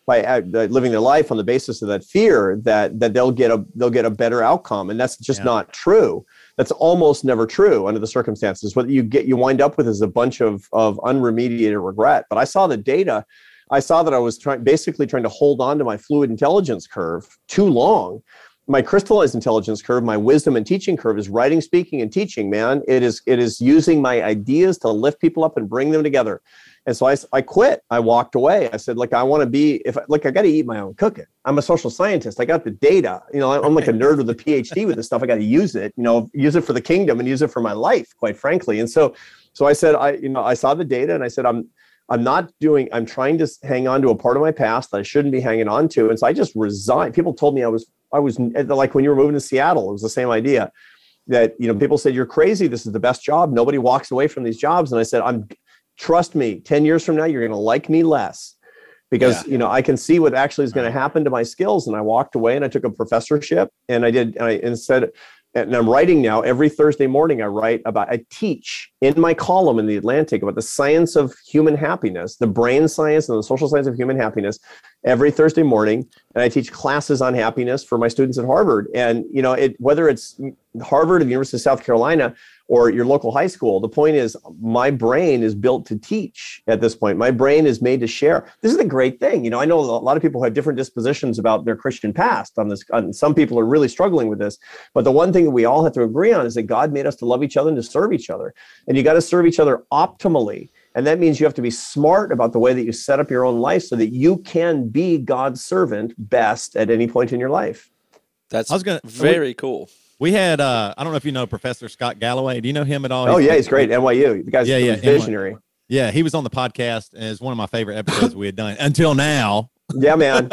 by uh, living their life on the basis of that fear that that they'll get a they'll get a better outcome, and that's just yeah. not true. That's almost never true under the circumstances. What you get, you wind up with is a bunch of of unremediated regret. But I saw the data. I saw that I was trying, basically trying to hold on to my fluid intelligence curve too long. My crystallized intelligence curve, my wisdom and teaching curve is writing, speaking, and teaching, man. It is it is using my ideas to lift people up and bring them together. And so I, I quit. I walked away. I said, like, I want to be, if like, I got to eat my own cooking. I'm a social scientist. I got the data. You know, I'm like a nerd with a P H D with this stuff. I got to use it, you know, use it for the kingdom and use it for my life, quite frankly. And so, so I said, I, you know, I saw the data and I said, I'm, I'm not doing, I'm trying to hang on to a part of my past that I shouldn't be hanging on to. And so I just resigned. People told me I was, I was like, when you were moving to Seattle, it was the same idea that, you know, people said, you're crazy. This is the best job. Nobody walks away from these jobs. And I said, I'm, trust me, ten years from now, you're going to like me less because, yeah. you know, I can see what actually is going to happen to my skills. And I walked away and I took a professorship and I did, and I instead, and I'm writing now every Thursday morning, I write about, I teach in my column in the Atlantic about the science of human happiness, the brain science and the social science of human happiness every Thursday morning. And I teach classes on happiness for my students at Harvard. And, you know, it, whether it's Harvard or the University of South Carolina or your local high school, the point is my brain is built to teach at this point. My brain is made to share. This is a great thing. You know, I know a lot of people have different dispositions about their Christian past on this. On, some people are really struggling with this. But the one thing that we all have to agree on is that God made us to love each other and to serve each other. And you got to serve each other optimally. And that means you have to be smart about the way that you set up your own life so that you can be God's servant best at any point in your life. That's I was gonna, very we, cool. We had, uh, I don't know if you know Professor Scott Galloway. Do you know him at all? Oh, he's yeah, he's great. N Y U. The guy's yeah, yeah, visionary. Yeah, he was on the podcast and it's one of my favorite episodes we had done until now. Yeah, man.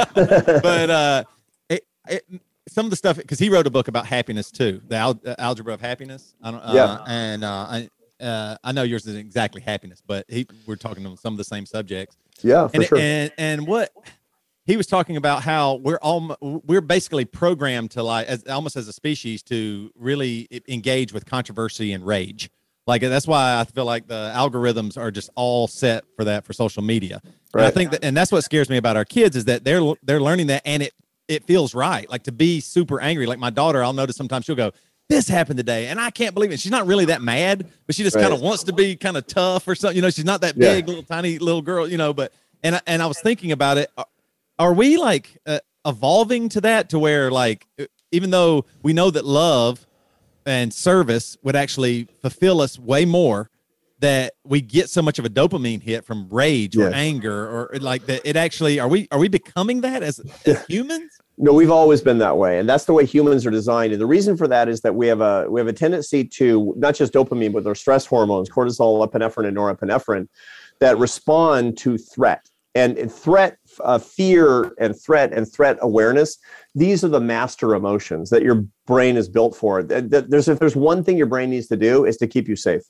But uh, it, it, some of the stuff, because he wrote a book about happiness too, the Al- uh, Algebra of Happiness. I don't, uh, yeah. And uh, I, Uh, I know yours isn't exactly happiness, but he, we're talking on some of the same subjects. Yeah, for and, sure. And and what he was talking about, how we're all we're basically programmed to, like, as almost as a species, to really engage with controversy and rage. Like, that's why I feel like the algorithms are just all set for that for social media. Right. And I think that, and that's what scares me about our kids, is that they're they're learning that, and it it feels right. Like, to be super angry. Like my daughter, I'll notice sometimes she'll go, this happened today, and I can't believe it. She's not really that mad, but she just right. kind of wants to be kind of tough or something. You know, she's not that big, yeah. little tiny little girl, you know, but, and, and I was thinking about it. Are we like uh, evolving to that, to where, like, even though we know that love and service would actually fulfill us way more, that we get so much of a dopamine hit from rage yes. or anger, or like that it actually, are we, are we becoming that as, as humans? No, we've always been that way, and that's the way humans are designed. And the reason for that is that we have a we have a tendency to not just dopamine, but their stress hormones, cortisol, epinephrine, and norepinephrine, that respond to threat. And, and threat, uh, fear, and threat, and threat awareness. These are the master emotions that your brain is built for. There's if there's one thing your brain needs to do, is to keep you safe.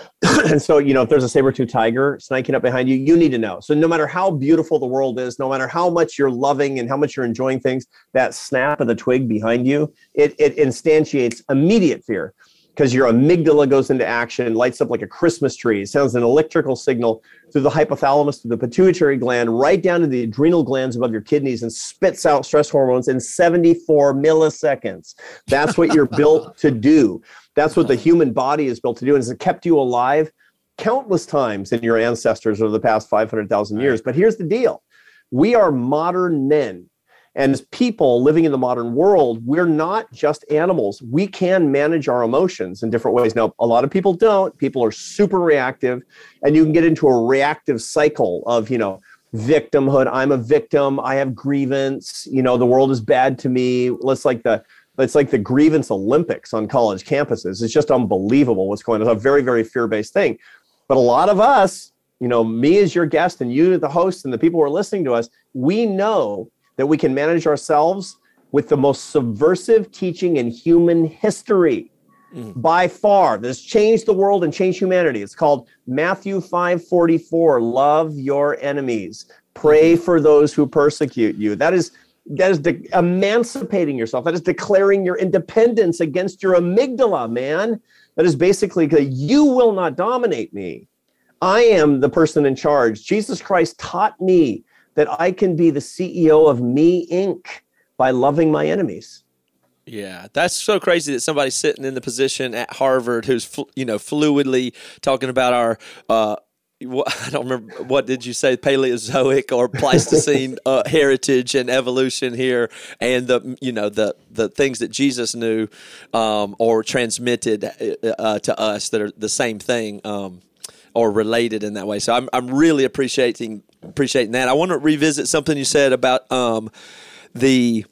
And so, you know, if there's a saber-toothed tiger snaking up behind you, you need to know. So no matter how beautiful the world is, no matter how much you're loving and how much you're enjoying things, that snap of the twig behind you, it it instantiates immediate fear, because your amygdala goes into action, lights up like a Christmas tree. It sounds an electrical signal through the hypothalamus, through the pituitary gland, right down to the adrenal glands above your kidneys, and spits out stress hormones in seventy-four milliseconds. That's what you're built to do. That's what the human body is built to do, and it's kept you alive countless times in your ancestors over the past five hundred thousand years. But here's the deal. We are modern men. And as people living in the modern world, we're not just animals. We can manage our emotions in different ways. Now, a lot of people don't. People are super reactive, and you can get into a reactive cycle of, you know, victimhood. I'm a victim. I have grievance. You know, the world is bad to me. It's like the it's like the grievance Olympics on college campuses. It's just unbelievable what's going on. It's a very, very fear-based thing. But a lot of us, you know, me as your guest and you, the host, and the people who are listening to us, we know that we can manage ourselves with the most subversive teaching in human history, mm. by far. That's changed the world and changed humanity. It's called Matthew five forty-four, love your enemies, pray for those who persecute you. That is that is de- emancipating yourself. That is declaring your independence against your amygdala, man. That is basically, you will not dominate me. I am the person in charge. Jesus Christ taught me that I can be the C E O of Me Incorporated by loving my enemies. Yeah, that's so crazy that somebody's sitting in the position at Harvard who's, you know, fluidly talking about our, uh, I don't remember, what did you say, Paleozoic or Pleistocene uh, heritage and evolution here, and the, you know, the the things that Jesus knew um, or transmitted uh, to us that are the same thing um, or related in that way. So I'm I'm really appreciating appreciating that. I want to revisit something you said about um, the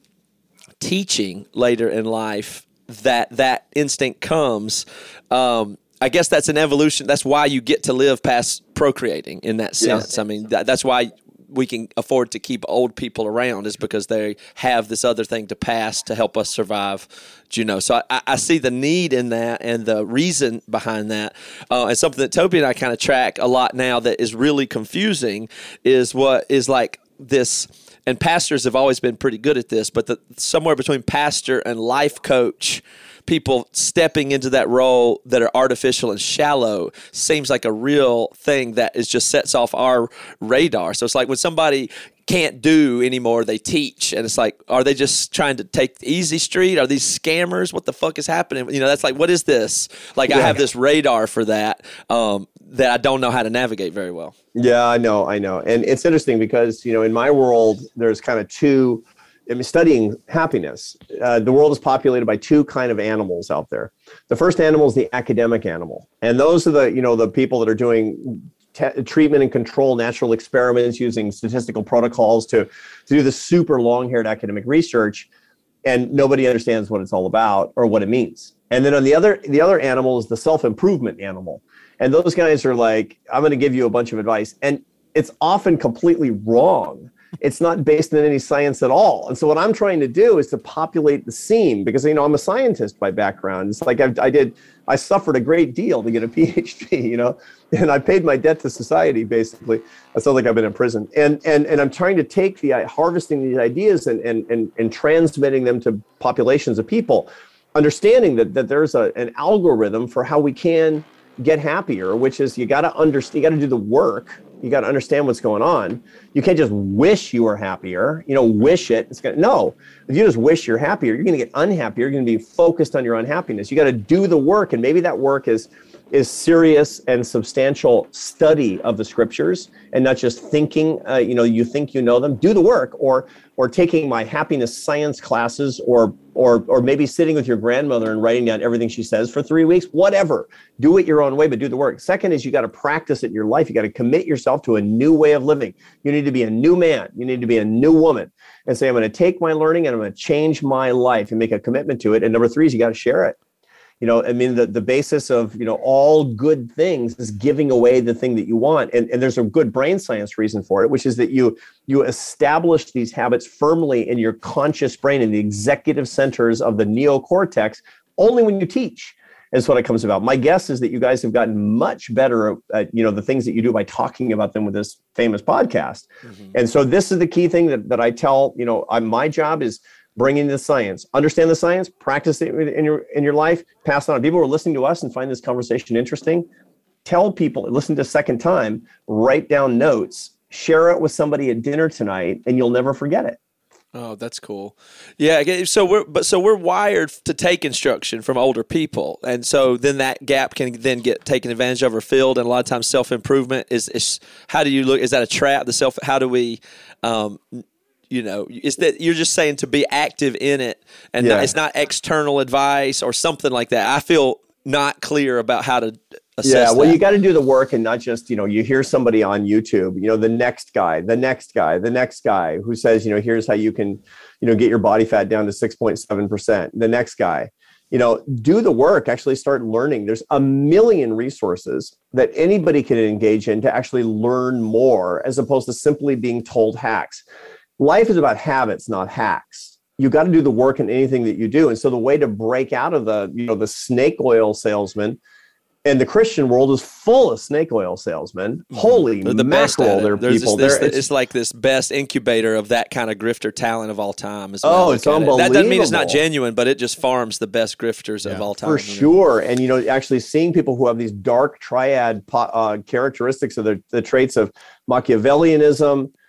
teaching later in life, that that instinct comes. Um, I guess that's an evolution. That's why you get to live past procreating in that sense. Yes. I mean, that, that's why we can afford to keep old people around, is because they have this other thing to pass to help us survive, you know. So I, I see the need in that and the reason behind that. Uh, and something that Toby and I kind of track a lot now that is really confusing is what is like this, and pastors have always been pretty good at this, but the, somewhere between pastor and life coach, people stepping into that role that are artificial and shallow seems like a real thing that is just sets off our radar. So it's like when somebody can't do anymore, they teach, and it's like, are they just trying to take the easy street? Are these scammers? What the fuck is happening? You know, that's like, what is this? Like, yeah. I have this radar for that um, that I don't know how to navigate very well. Yeah, I know, I know. And it's interesting because, you know, in my world, there's kind of two, I mean, studying happiness, uh, the world is populated by two kind of animals out there. The first animal is the academic animal. And those are the, you know, the people that are doing te- treatment and control natural experiments using statistical protocols to, to do the super long-haired academic research. And nobody understands what it's all about or what it means. And then on the other, the other animal is the self-improvement animal. And those guys are like, I'm going to give you a bunch of advice. And it's often completely wrong. It's not based in any science at all. And so what I'm trying to do is to populate the scene, because, you know, I'm a scientist by background. It's like I, I did, I suffered a great deal to get a P H D, you know, and I paid my debt to society, basically. I sound like I've been in prison. And and and I'm trying to take the, harvesting these ideas and and and, and transmitting them to populations of people, understanding that, that there's a, an algorithm for how we can get happier, which is you got to understand, you got to do the work. You got to understand what's going on. You can't just wish you were happier, you know, wish it. It's gonna, no, if you just wish you're happier, you're going to get unhappy. You're going to be focused on your unhappiness. You got to do the work. And maybe that work is, is serious and substantial study of the scriptures and not just thinking, uh, you know, you think you know them. Do the work, or or taking my happiness science classes, or or or maybe sitting with your grandmother and writing down everything she says for three weeks, whatever. Do it your own way, but do the work. Second is you got to practice it in your life. You got to commit yourself to a new way of living. You need to be a new man. You need to be a new woman and say, I'm going to take my learning and I'm going to change my life and make a commitment to it. And number three is you got to share it. You know, I mean, the, the basis of, you know, all good things is giving away the thing that you want. And, and there's a good brain science reason for it, which is that you you establish these habits firmly in your conscious brain, in the executive centers of the neocortex, only when you teach. Is what it comes about. My guess is that you guys have gotten much better at, you know, the things that you do by talking about them with this famous podcast. Mm-hmm. And so this is the key thing that, that I tell, you know, I, my job is bring in the science, understand the science, practice it in your in your life, pass it on. People who are listening to us and find this conversation interesting, tell people, listen to a second time, write down notes, share it with somebody at dinner tonight, and you'll never forget it. Oh, that's cool. Yeah. So we're but so we're wired to take instruction from older people, and so then that gap can then get taken advantage of or filled. And a lot of times, self improvement is is how do you look? Is that a trap? The self? How do we? Um, You know, is that you're just saying to be active in it, and yeah. not, it's not external advice or something like that. I feel not clear about how to assess Yeah, well, that. you got to do the work and not just, you know, you hear somebody on YouTube, you know, the next guy, the next guy, the next guy who says, you know, here's how you can, you know, get your body fat down to six point seven percent. The next guy, you know, do the work, actually start learning. There's a million resources that anybody can engage in to actually learn more, as opposed to simply being told hacks. Life is about habits, not hacks. You got to do the work in anything that you do. And so the way to break out of the, you know, the snake oil salesman, and the Christian world is full of snake oil salesmen. Holy the mackerel, there are people. This, there, it's, it's like this best incubator of that kind of grifter talent of all time. Is oh, it's unbelievable. It. That doesn't mean it's not genuine, but it just farms the best grifters yeah, of all time. For sure. And, you know, actually seeing people who have these dark triad uh, characteristics of the, the traits of Machiavellianism,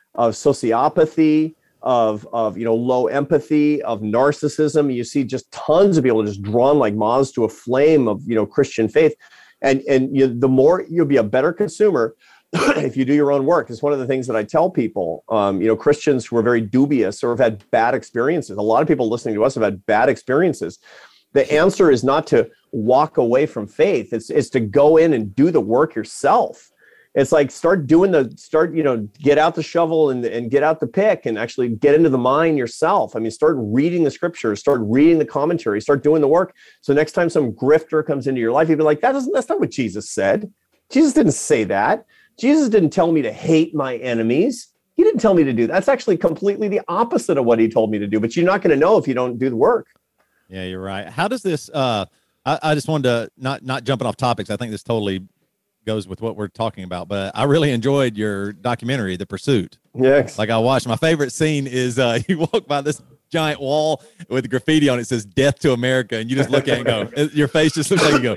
of sociopathy, of, of, you know, low empathy, of narcissism. You see just tons of people just drawn like moths to a flame of, you know, Christian faith. And, and you, the more you'll be a better consumer if you do your own work. It's one of the things that I tell people, um, you know, Christians who are very dubious or have had bad experiences. A lot of people listening to us have had bad experiences. The answer is not to walk away from faith. It's, it's to go in and do the work yourself. It's like start doing the, start, you know, get out the shovel and, and get out the pick and actually get into the mine yourself. I mean, start reading the scriptures, start reading the commentary, start doing the work. So next time some grifter comes into your life, you'd be like, that doesn't, that's not what Jesus said. Jesus didn't say that. Jesus didn't tell me to hate my enemies. He didn't tell me to do that. That's actually completely the opposite of what he told me to do, but you're not going to know if you don't do the work. Yeah, you're right. How does this, uh, I, I just wanted to, not, not jumping off topics. I think this totally goes with what we're talking about, but I really enjoyed your documentary, The Pursuit. Yes. Like I watched, my favorite scene is uh, you walk by this giant wall with graffiti on it, says death to America. And you just look at it and go, your face just looks like you go,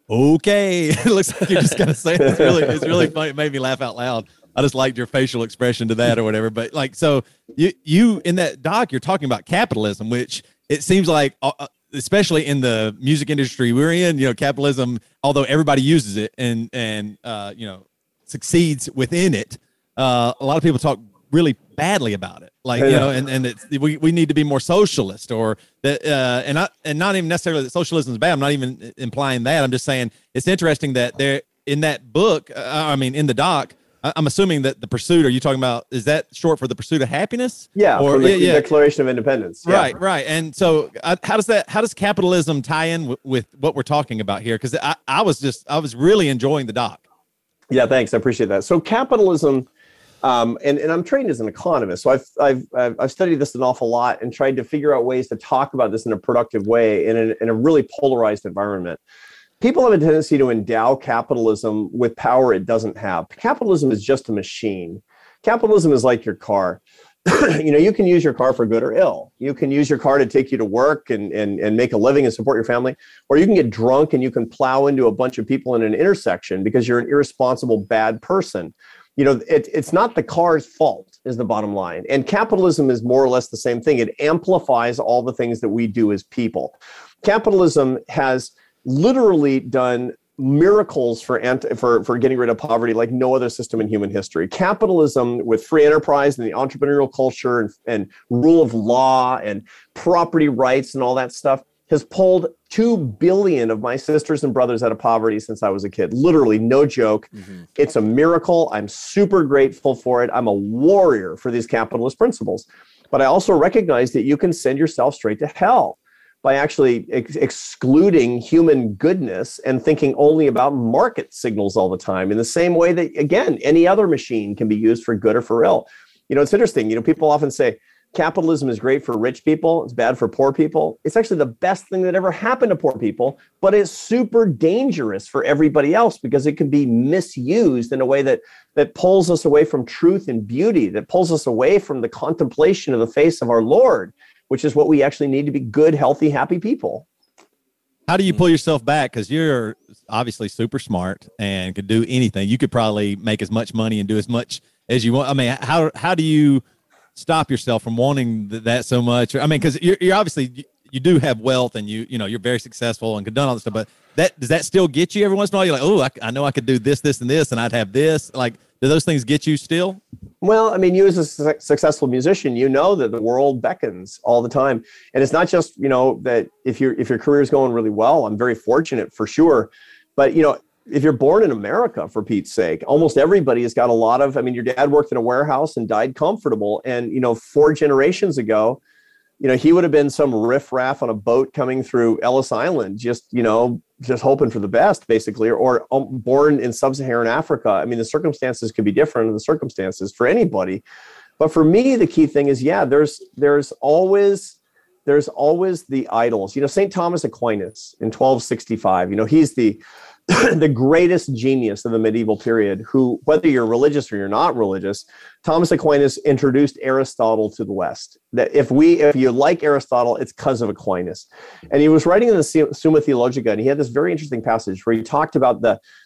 okay. It looks like you're just going to say, it's really, it's really funny. It made me laugh out loud. I just liked your facial expression to that or whatever. But like, so you, you in that doc, you're talking about capitalism, which it seems like, uh, especially in the music industry we're in, you know, capitalism, although everybody uses it and, and, uh, you know, succeeds within it. Uh, a lot of people talk really badly about it. Like, you know, and, and it's, we, we need to be more socialist or that, uh, and not, and not even necessarily that socialism is bad. I'm not even implying that. I'm just saying it's interesting that there in that book, uh, I mean, in the doc, I'm assuming that The Pursuit, are you talking about, is that short for The Pursuit of Happiness? Yeah, or the yeah, yeah. Declaration of Independence. Yeah. Right, right. And so uh, how does that, how does capitalism tie in w- with what we're talking about here? Because I, I was just, I was really enjoying the doc. Yeah, thanks. I appreciate that. So capitalism, um, and, and I'm trained as an economist, so I've, I've, I've, I've studied this an awful lot and tried to figure out ways to talk about this in a productive way in a, in a really polarized environment. People have a tendency to endow capitalism with power it doesn't have. Capitalism is just a machine. Capitalism is like your car. You know, you can use your car for good or ill. You can use your car to take you to work and, and, and make a living and support your family, or you can get drunk and you can plow into a bunch of people in an intersection because you're an irresponsible, bad person. You know, it, it's not the car's fault is the bottom line. And capitalism is more or less the same thing. It amplifies all the things that we do as people. Capitalism has literally done miracles for, anti, for for getting rid of poverty like no other system in human history. Capitalism with free enterprise and the entrepreneurial culture and, and rule of law and property rights and all that stuff has pulled two billion of my sisters and brothers out of poverty since I was a kid. Literally, no joke. Mm-hmm. It's a miracle. I'm super grateful for it. I'm a warrior for these capitalist principles. But I also recognize that you can send yourself straight to hell by actually ex- excluding human goodness and thinking only about market signals all the time, in the same way that, again, any other machine can be used for good or for ill. You know, it's interesting. You know, people often say capitalism is great for rich people, it's bad for poor people. It's actually the best thing that ever happened to poor people, but it's super dangerous for everybody else because it can be misused in a way that that pulls us away from truth and beauty, that pulls us away from the contemplation of the face of our Lord, which is what we actually need to be good, healthy, happy people. How do you pull yourself back? Because you're obviously super smart and could do anything. You could probably make as much money and do as much as you want. I mean, how how do you stop yourself from wanting that so much? I mean, because you're, you're obviously, you, you do have wealth and you you know, you're very successful and could done all this stuff, but that does that still get you every once in a while? You're like, oh, I, I know I could do this, this, and this, and I'd have this. Like, do those things get you still? Well, I mean, you as a su- successful musician, you know that the world beckons all the time. And it's not just, you know, that if your if your career is going really well, I'm very fortunate for sure. But, you know, if you're born in America, for Pete's sake, almost everybody has got a lot of, I mean, your dad worked in a warehouse and died comfortable. And, you know, four generations ago, you know, he would have been some riffraff on a boat coming through Ellis Island, just, you know, just hoping for the best, basically, or, or um, born in sub-Saharan Africa. I mean, the circumstances could be different in the circumstances for anybody. But for me, the key thing is, yeah, there's there's always there's always the idols. You know, Saint Thomas Aquinas in twelve sixty-five, you know, he's the the greatest genius of the medieval period, who, whether you're religious or you're not religious, Thomas Aquinas introduced Aristotle to the West. That if we, if you like Aristotle, it's because of Aquinas. And he was writing in the Summa Theologica, and he had this very interesting passage where he talked about the,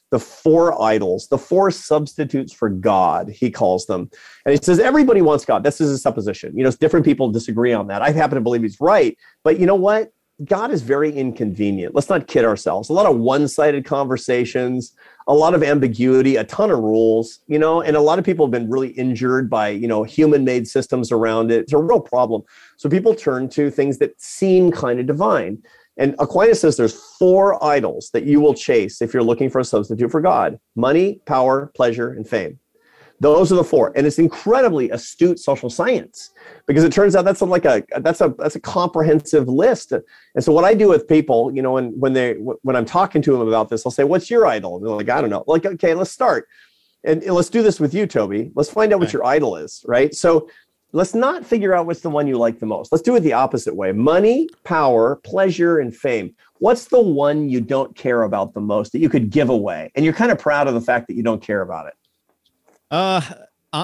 the four idols, the four substitutes for God, he calls them. And he says, everybody wants God. This is a supposition. You know, different people disagree on that. I happen to believe he's right. But you know what? God is very inconvenient. Let's not kid ourselves. A lot of one-sided conversations, a lot of ambiguity, a ton of rules, you know, and a lot of people have been really injured by, you know, human-made systems around it. It's a real problem. So people turn to things that seem kind of divine. And Aquinas says there's four idols that you will chase if you're looking for a substitute for God: money, power, pleasure, and fame. Those are the four. And it's incredibly astute social science, because it turns out that's a, like a that's a that's a comprehensive list. And so what I do with people, you know, when when they when I'm talking to them about this, I'll say, "What's your idol?" And they're like, "I don't know." Like, okay, let's start. And let's do this with you, Toby. Let's find out what your idol is, right? So let's not figure out what's the one you like the most. Let's do it the opposite way: money, power, pleasure, and fame. What's the one you don't care about the most that you could give away, and you're kind of proud of the fact that you don't care about it? Uh, I,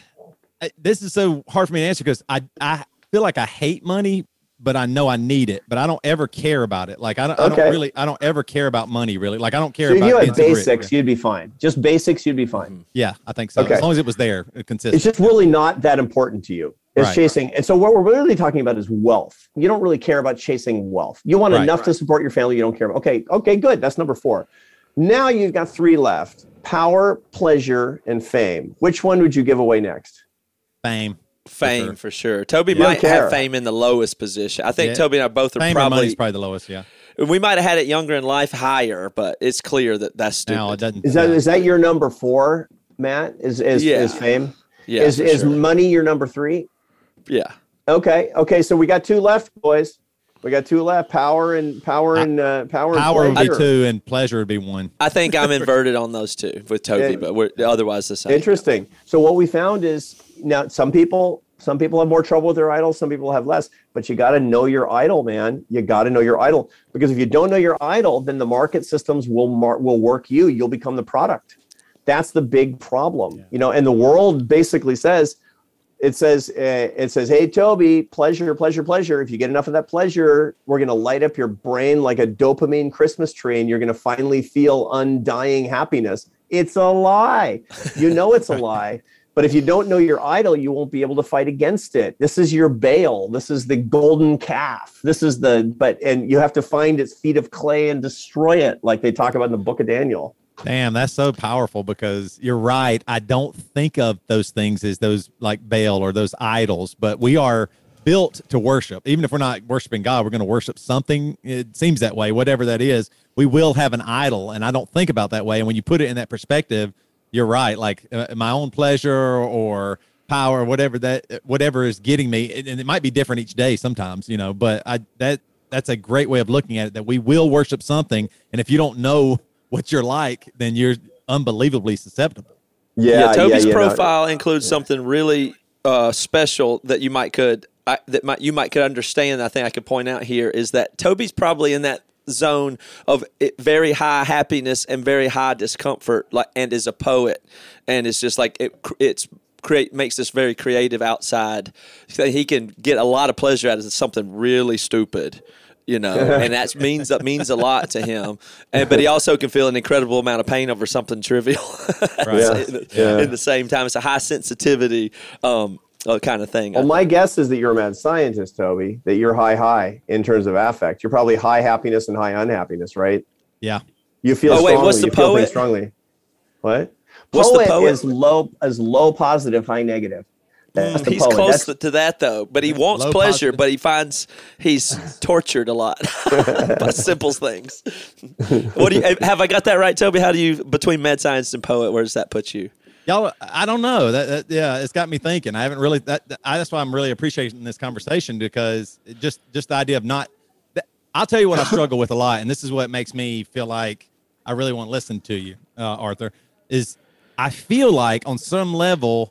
I, this is so hard for me to answer, because I, I feel like I hate money, but I know I need it, but I don't ever care about it. Like I don't, Okay. I don't really, I don't ever care about money really. Like I don't care So if about you had being super rich. basics, you'd be fine. Just basics, you'd be fine. Yeah, I think so. Okay. As long as it was there, uh, consistent. It's just really not that important to you. It's Right. chasing. And so what we're really talking about is wealth. You don't really care about chasing wealth. You want Right. enough to support your family. You don't care about. Okay. Okay, good. That's number four. Now you've got three left: power, pleasure, and fame. Which one would you give away next? Fame. Fame sure. for sure. Toby You don't might care. have fame in the lowest position. I think Yeah. Toby and I both are Fame or money probably, is probably the lowest. Yeah. we might have had it younger in life higher, but it's clear that that's stupid. Now it doesn't. Is that yeah. is that your number four, Matt? Is is, Yeah. is fame? yeah, is for is sure. money your number three? yeah. Okay. Okay. So we got two left, boys. We got two left: power and power and uh, power. Power and would be pleasure. two, and pleasure would be one. I think I'm inverted on those two with Toby, Yeah. but we're otherwise the same. Interesting. So what we found is, now some people some people have more trouble with their idol, some people have less, but you got to know your idol, man. You got to know your idol, because if you don't know your idol, then the market systems will mar- will work you. You'll become the product. That's the big problem. Yeah. You know, and the world basically says, it says, uh, it says, "Hey, Toby, pleasure, pleasure, pleasure. If you get enough of that pleasure, we're going to light up your brain like a dopamine Christmas tree, and you're going to finally feel undying happiness." It's a lie. You know it's a lie. But if you don't know your idol, you won't be able to fight against it. This is your Baal. This is the golden calf. This is the, but, and you have to find its feet of clay and destroy it, like they talk about in the book of Daniel. Damn, that's so powerful, because you're right. I don't think of those things as those like Baal or those idols, but we are built to worship. Even if we're not worshiping God, we're going to worship something. It seems that way, whatever that is. We will have an idol, and I don't think about that way. And when you put it in that perspective, you're right. Like uh, my own pleasure or power, whatever that, whatever is getting me, and it might be different each day sometimes, you know. But I that that's a great way of looking at it. That we will worship something, and if you don't know what you're like, then you're unbelievably susceptible. Yeah, Toby's yeah, no. profile includes something really uh, special that you might could I, that might you might could understand. I think I could point out here is that Toby's probably in that zone of it, very high happiness and very high discomfort, like, and is a poet, and it's just like it it's create makes this very creative outside. So he can get a lot of pleasure out of something really stupid, you know, and that means that means a lot to him. And but he also can feel an incredible amount of pain over something trivial. Right. Yeah. in, the, Yeah. in the same time, it's a high sensitivity um, uh, kind of thing. Well, my guess is that you're a mad scientist, Toby, that you're high, high in terms of affect. You're probably high happiness and high unhappiness, right? Yeah. You feel Oh, wait, strongly. what's the you feel things poet? strongly. What? What's the poet, poet? is low is low positive, high negative. That's the He's poet. close That's- to that though, but he wants Low pleasure, positive. but he finds he's tortured a lot by simple things. What do you have? I got that right, Toby? How do you between mad science and poet? Where does that put you? Y'all, I don't know. That, that yeah, it's got me thinking. I haven't really. That, that I, that's why I'm really appreciating this conversation, because it just just the idea of not. That, I'll tell you what I struggle with a lot, and this is what makes me feel like I really want to listen to you, uh, Arthur. Is I feel like on some level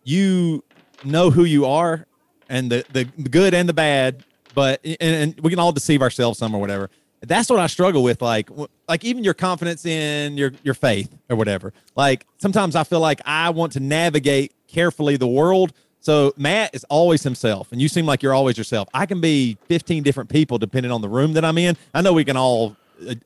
you know who you are, and the the good and the bad, but and, and we can all deceive ourselves some or whatever. That's what I struggle with. Like, like even your confidence in your, your faith or whatever. Like sometimes I feel like I want to navigate carefully the world. So Matt is always himself, and you seem like you're always yourself. I can be fifteen different people depending on the room that I'm in. I know we can all uh,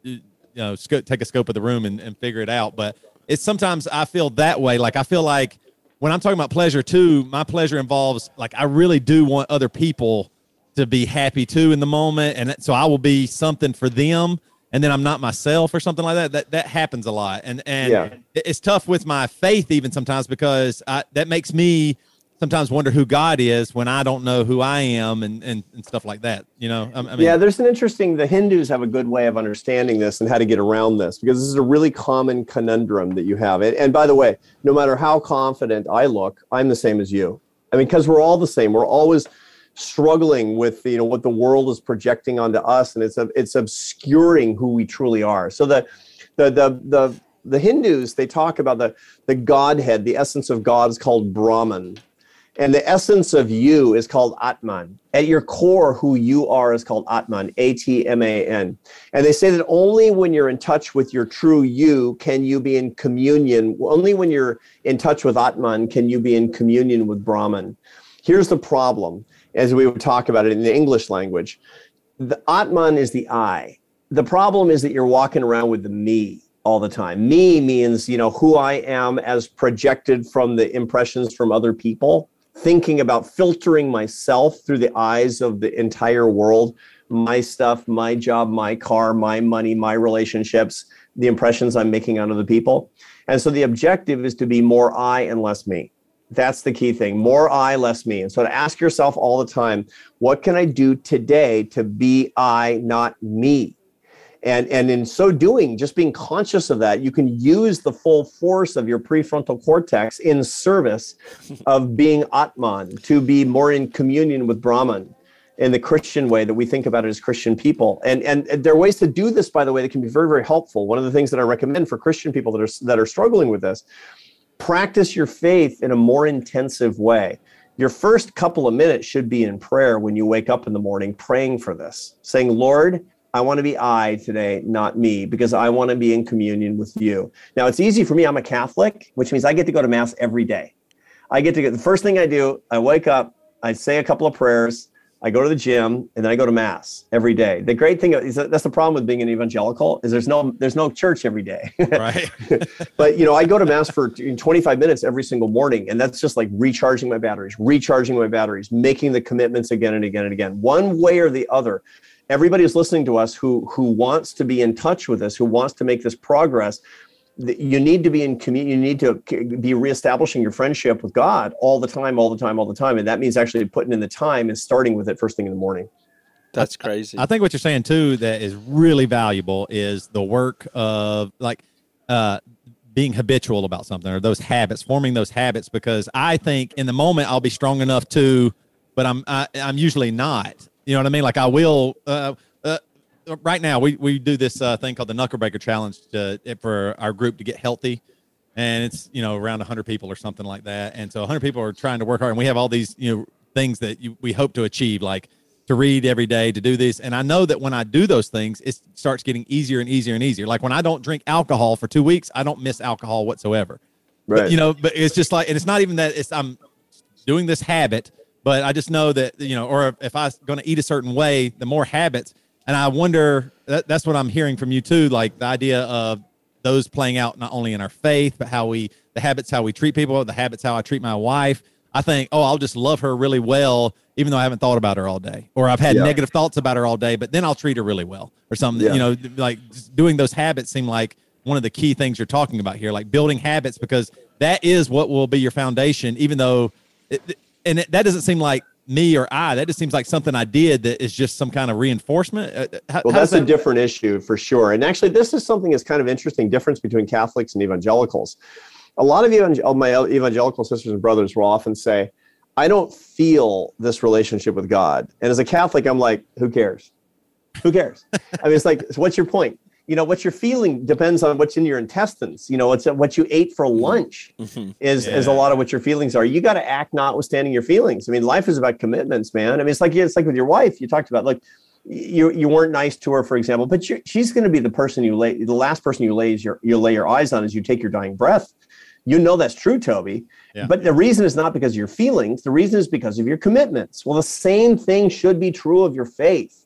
you know, sco- take a scope of the room and, and figure it out. But it's sometimes I feel that way. Like I feel like when I'm talking about pleasure too, my pleasure involves like I really do want other people to be happy too in the moment, and so I will be something for them, and then I'm not myself or something like that. That that happens a lot, and and yeah. it's tough with my faith even sometimes because I, that makes me sometimes wonder who God is when I don't know who I am and and, and stuff like that. You know, I, I mean, yeah. There's an interesting. The Hindus have a good way of understanding this and how to get around this, because this is a really common conundrum that you have. And, and by the way, no matter how confident I look, I'm the same as you. I mean, because we're all the same. We're always struggling with, you know, what the world is projecting onto us, and it's it's obscuring who we truly are. So the the the the the Hindus, they talk about the the Godhead, the essence of God is called Brahman, and the essence of you is called Atman. At your core, who you are is called Atman, A T M A N. And they say that only when you're in touch with your true you can you be in communion. Only when you're in touch with Atman can you be in communion with Brahman. Here's the problem, as we would talk about it in the English language. The Atman is the I. The problem is that you're walking around with the me all the time. Me means, you know, who I am as projected from the impressions from other people, thinking about filtering myself through the eyes of the entire world, my stuff, my job, my car, my money, my relationships, the impressions I'm making on other people. And so the objective is to be more I and less me. That's the key thing. More I, less me. And so to ask yourself all the time, what can I do today to be I, not me? And, and in so doing, just being conscious of that, you can use the full force of your prefrontal cortex in service of being Atman, to be more in communion with Brahman in the Christian way that we think about it as Christian people. And, and, and there are ways to do this, by the way, that can be very, very helpful. One of the things that I recommend for Christian people that are, that are struggling with this: practice your faith in a more intensive way. Your first couple of minutes should be in prayer when you wake up in the morning, praying for this, saying, Lord, I want to be I today, not me, because I want to be in communion with you. Now, it's easy for me. I'm a Catholic, which means I get to go to Mass every day. I get to get, the first thing I do, I wake up, I say a couple of prayers, I go to the gym, and then I go to Mass every day. The great thing is that that's the problem with being an evangelical, is there's no there's no church every day. Right. But, you know, I go to Mass for twenty-five minutes every single morning, and that's just like recharging my batteries, recharging my batteries, making the commitments again and again and again. One way or the other, everybody who's listening to us who who wants to be in touch with us, who wants to make this progress, you need to be in community. You need to be reestablishing your friendship with God all the time, all the time, all the time. And that means actually putting in the time and starting with it first thing in the morning. That's crazy. I think what you're saying too that is really valuable is the work of like uh, being habitual about something, or those habits, forming those habits. Because I think in the moment I'll be strong enough to, but I'm I, I'm usually not. You know what I mean? Like I will. Uh, uh, right now, we we do this uh, thing called the Knuckle Breaker Challenge to, for our group to get healthy, and it's you know around one hundred people or something like that. And so one hundred people are trying to work hard, and we have all these you know things that you, we hope to achieve, like to read every day, to do this. And I know that when I do those things, it starts getting easier and easier and easier. Like when I don't drink alcohol for two weeks, I don't miss alcohol whatsoever. Right. But, you know, but it's just like, and it's not even that it's I'm doing this habit. But I just know that, you know, or if I'm going to eat a certain way, the more habits. And I wonder, that, that's what I'm hearing from you too, like the idea of those playing out not only in our faith, but how we, the habits, how we treat people, the habits, how I treat my wife. I think, oh, I'll just love her really well, even though I haven't thought about her all day. Or I've had yeah. negative thoughts about her all day, but then I'll treat her really well or something. Yeah. You know, like just doing those habits seem like one of the key things you're talking about here, like building habits, because that is what will be your foundation, even though, it, and it, that doesn't seem like me or I, that just seems like something I did that is just some kind of reinforcement. How, well, how that's that... a different issue for sure. And actually, this is something that's kind of interesting difference between Catholics and evangelicals. A lot of evangel- my evangelical sisters and brothers will often say, I don't feel this relationship with God. And as a Catholic, I'm like, who cares? Who cares? I mean, it's like, what's your point? You know, what you're feeling depends on what's in your intestines. You know, what's what you ate for lunch mm-hmm. is, yeah. is a lot of what your feelings are. You got to act notwithstanding your feelings. I mean, life is about commitments, man. I mean, it's like it's like with your wife. You talked about like you you weren't nice to her, for example, but you're, she's going to be the person you lay the last person you lay your you lay your eyes on as you take your dying breath. You know that's true, Toby. Yeah. But the reason is not because of your feelings. The reason is because of your commitments. Well, the same thing should be true of your faith.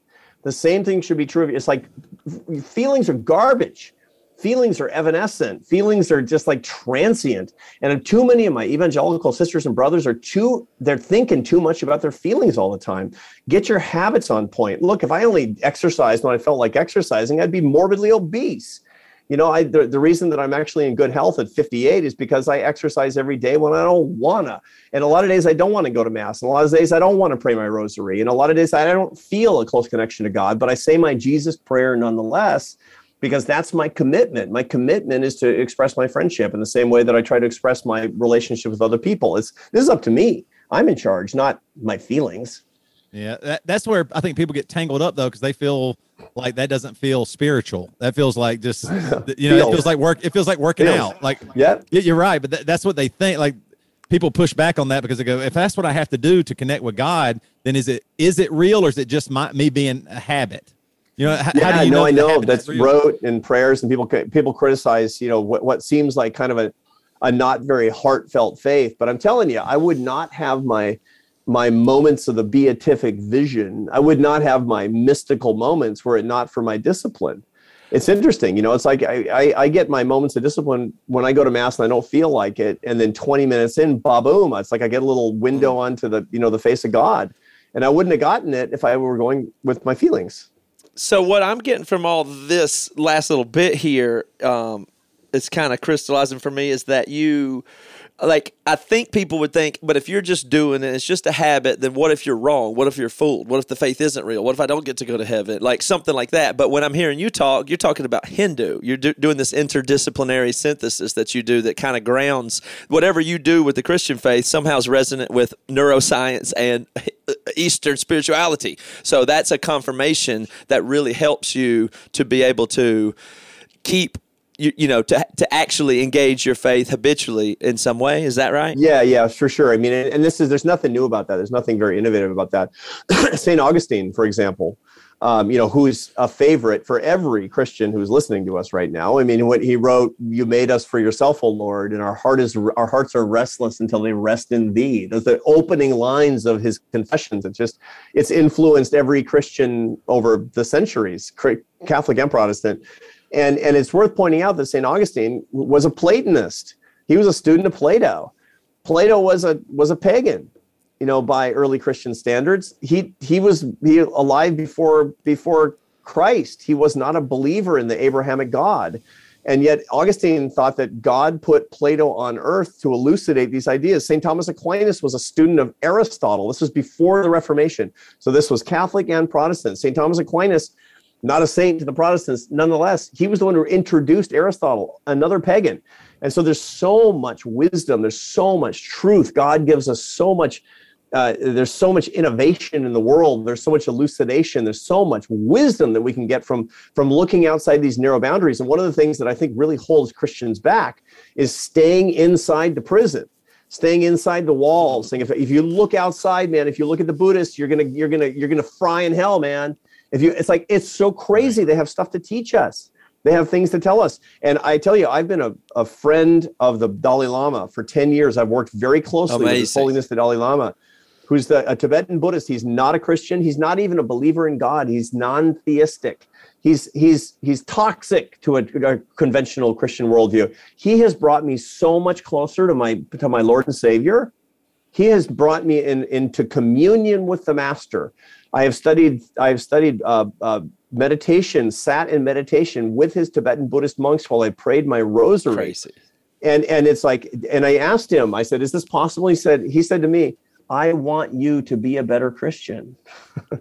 The same thing should be true of you. It's like feelings are garbage. Feelings are evanescent. Feelings are just like transient. And too many of my evangelical sisters and brothers are too, they're thinking too much about their feelings all the time. Get your habits on point. Look, if I only exercised when I felt like exercising, I'd be morbidly obese. You know, I the, the reason that I'm actually in good health at fifty-eight is because I exercise every day when I don't wanna. And a lot of days I don't want to go to mass. And a lot of days I don't want to pray my rosary. And a lot of days I don't feel a close connection to God, but I say my Jesus prayer nonetheless, because that's my commitment. My commitment is to express my friendship in the same way that I try to express my relationship with other people. It's this is up to me. I'm in charge, not my feelings. Yeah, that, that's where I think people get tangled up, though, because they feel like that doesn't feel spiritual. That feels like just, you know, it feels like work. It feels like working feels. out. Like, yeah, you're right. But that, that's what they think. Like, people push back on that because they go, if that's what I have to do to connect with God, then is it is it real, or is it just my, me being a habit? You know, how, yeah, how do you no, know I know that's rote and prayers, and people people criticize, you know, what, what seems like kind of a, a not very heartfelt faith. But I'm telling you, I would not have my my moments of the beatific vision. I would not have my mystical moments were it not for my discipline. It's interesting, you know, it's like I, I, I get my moments of discipline when I go to mass and I don't feel like it. And then twenty minutes in, ba-boom, it's like I get a little window onto the, you know, the face of God. And I wouldn't have gotten it if I were going with my feelings. So what I'm getting from all this last little bit here, um, it's kind of crystallizing for me, is that you, like, I think people would think, but if you're just doing it, it's just a habit, then what if you're wrong? What if you're fooled? What if the faith isn't real? What if I don't get to go to heaven? Like something like that. But when I'm hearing you talk, you're talking about Hindu. You're do- doing this interdisciplinary synthesis that you do that kind of grounds whatever you do with the Christian faith somehow is resonant with neuroscience and Eastern spirituality. So that's a confirmation that really helps you to be able to keep You, you know, to to actually engage your faith habitually in some way. Is that right? Yeah, yeah, for sure. I mean, and, and this is, there's nothing new about that. There's nothing very innovative about that. Saint Augustine, for example, um, you know, who's a favorite for every Christian who's listening to us right now. I mean, what he wrote, "You made us for yourself, O Lord, and our heart is our hearts are restless until they rest in thee." Those are the opening lines of his confessions. It's just, it's influenced every Christian over the centuries, Catholic and Protestant. And, and it's worth pointing out that Saint Augustine was a Platonist. He was a student of Plato. Plato was a was a pagan, you know, by early Christian standards. He he was he alive before before Christ. He was not a believer in the Abrahamic God. And yet Augustine thought that God put Plato on earth to elucidate these ideas. Saint Thomas Aquinas was a student of Aristotle. This was before the Reformation. So this was Catholic and Protestant. Saint Thomas Aquinas, not a saint to the Protestants, nonetheless, he was the one who introduced Aristotle, another pagan. And so there's so much wisdom, there's so much truth. God gives us so much, uh, there's so much innovation in the world, there's so much elucidation, there's so much wisdom that we can get from, from looking outside these narrow boundaries. And one of the things that I think really holds Christians back is staying inside the prison. Staying inside the walls, saying if, if you look outside, man, if you look at the Buddhists, you're gonna you're gonna you're gonna fry in hell, man. If you, it's like, it's so crazy. They have stuff to teach us. They have things to tell us. And I tell you, I've been a, a friend of the Dalai Lama for ten years. I've worked very closely Amazing. with His Holiness the Dalai Lama, who's the, a Tibetan Buddhist. He's not a Christian. He's not even a believer in God. He's non-theistic. He's he's he's toxic to a, a conventional Christian worldview. He has brought me so much closer to my to my Lord and Savior. He has brought me in, into communion with the Master. I have studied. I have studied uh, uh, meditation, sat in meditation with his Tibetan Buddhist monks while I prayed my rosary. Crazy. And and it's like, and I asked him. I said, "Is this possible?" He said. He said to me, "I want you to be a better Christian." Wow,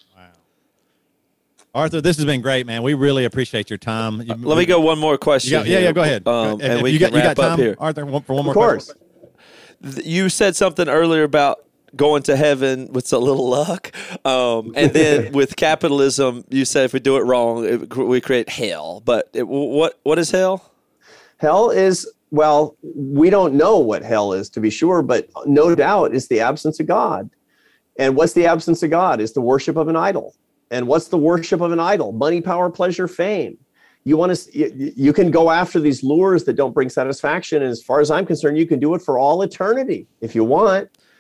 Arthur, this has been great, man. We really appreciate your time. You, uh, let me go one more question. Got, yeah, yeah, go ahead. Um, if, and if we you can got, you wrap got time, up here, Arthur, for one more of course. question. You said something earlier about going to heaven with a little luck. Um, and then with capitalism, you said if we do it wrong, it, we create hell. But it, what what is hell? Hell is, well, we don't know what hell is, to be sure, but no doubt it's the absence of God. And what's the absence of God? It's the worship of an idol. And what's the worship of an idol? Money, power, pleasure, fame. You want to, you, you can go after these lures that don't bring satisfaction. And as far as I'm concerned, you can do it for all eternity if you want.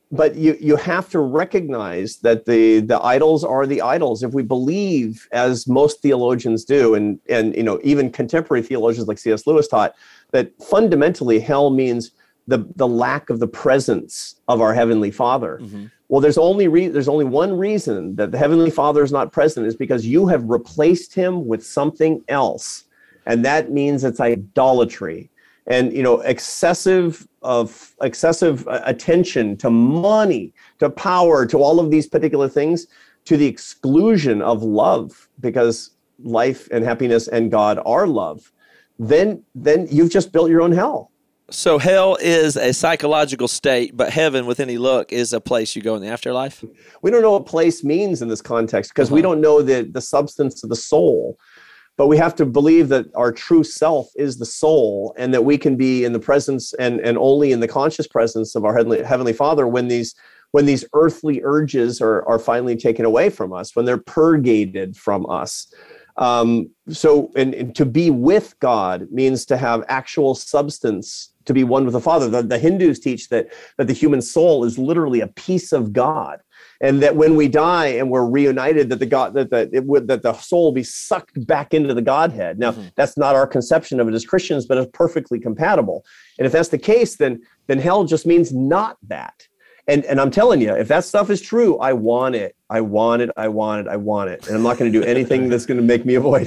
but you you have to recognize that the the idols are the idols. If we believe, as most theologians do, and and you know even contemporary theologians like C S Lewis taught, that fundamentally hell means the the lack of the presence of our Heavenly Father. Mm-hmm. Well, there's only re- there's only one reason that the Heavenly Father is not present, is because you have replaced him with something else, and that means it's idolatry. And you know, excessive of excessive attention to money, to power, to all of these particular things, to the exclusion of love, because life and happiness and God are love. Then, then you've just built your own hell. So hell is a psychological state, but heaven, with any look, is a place you go in the afterlife? We don't know what place means in this context, because uh-huh. we don't know the, the substance of the soul. But we have to believe that our true self is the soul, and that we can be in the presence and, and only in the conscious presence of our Heavenly, Heavenly Father when these when these earthly urges are, are finally taken away from us, when they're purgated from us. Um, so and, and to be with God means to have actual substance, to be one with the Father. The, the Hindus teach that, that the human soul is literally a piece of God. And that when we die and we're reunited, that the God that the it would that the soul will be sucked back into the Godhead. Now, mm-hmm. that's not our conception of it as Christians, but it's perfectly compatible. And if that's the case, then then hell just means not that. And and I'm telling you, if that stuff is true, I want it. I want it. I want it. I want it. And I'm not going to do anything that's going to make me avoid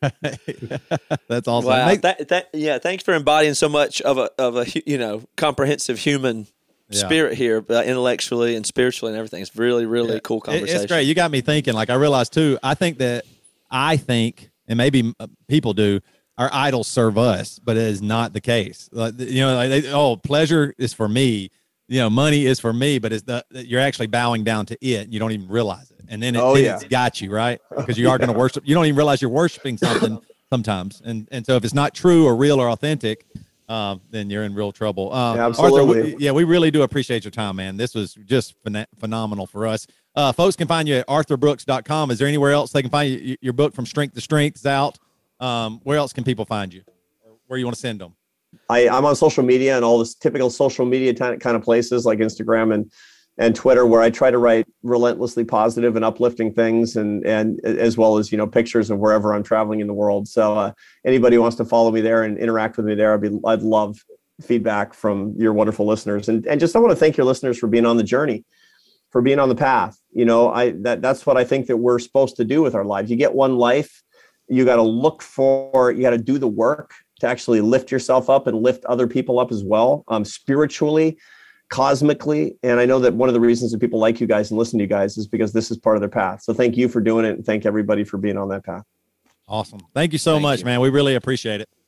it. That's awesome. Wow. Make, that, that, yeah. Thanks for embodying so much of a of a you know comprehensive human. Yeah. Spirit here, uh, intellectually and spiritually and everything. It's really, really yeah. cool conversation. It's great. You got me thinking. Like I realized too, I think that I think, and maybe people do, our idols serve us, but it is not the case. Like, you know, like they, oh, pleasure is for me. You know, money is for me, but it's the, you're actually bowing down to it. And you don't even realize it. And then, it, oh, then yeah. it's got you, right? Because you are going to worship. You don't even realize you're worshiping something sometimes. And, and so if it's not true or real or authentic, Um, then you're in real trouble. Um, yeah, absolutely. Arthur, we, yeah, we really do appreciate your time, man. This was just phen- phenomenal for us. Uh, folks can find you at arthur brooks dot com. Is there anywhere else they can find you? Your book, From Strength to Strength, is out. Um, where else can people find you? Where you want to send them? I, I'm on social media and all this typical social media t- kind of places like Instagram and and Twitter, where I try to write relentlessly positive and uplifting things, and and as well as, you know, pictures of wherever I'm traveling in the world. So uh, anybody who wants to follow me there and interact with me there, I'd be I'd love feedback from your wonderful listeners. And and just I want to thank your listeners for being on the journey, for being on the path. You know, I that that's what I think that we're supposed to do with our lives. You get one life, you got to look for, you got to do the work to actually lift yourself up and lift other people up as well, um, spiritually, cosmically. And I know that one of the reasons that people like you guys and listen to you guys is because this is part of their path. So thank you for doing it, and thank everybody for being on that path. Awesome. Thank you so thank much, you. man. We really appreciate it.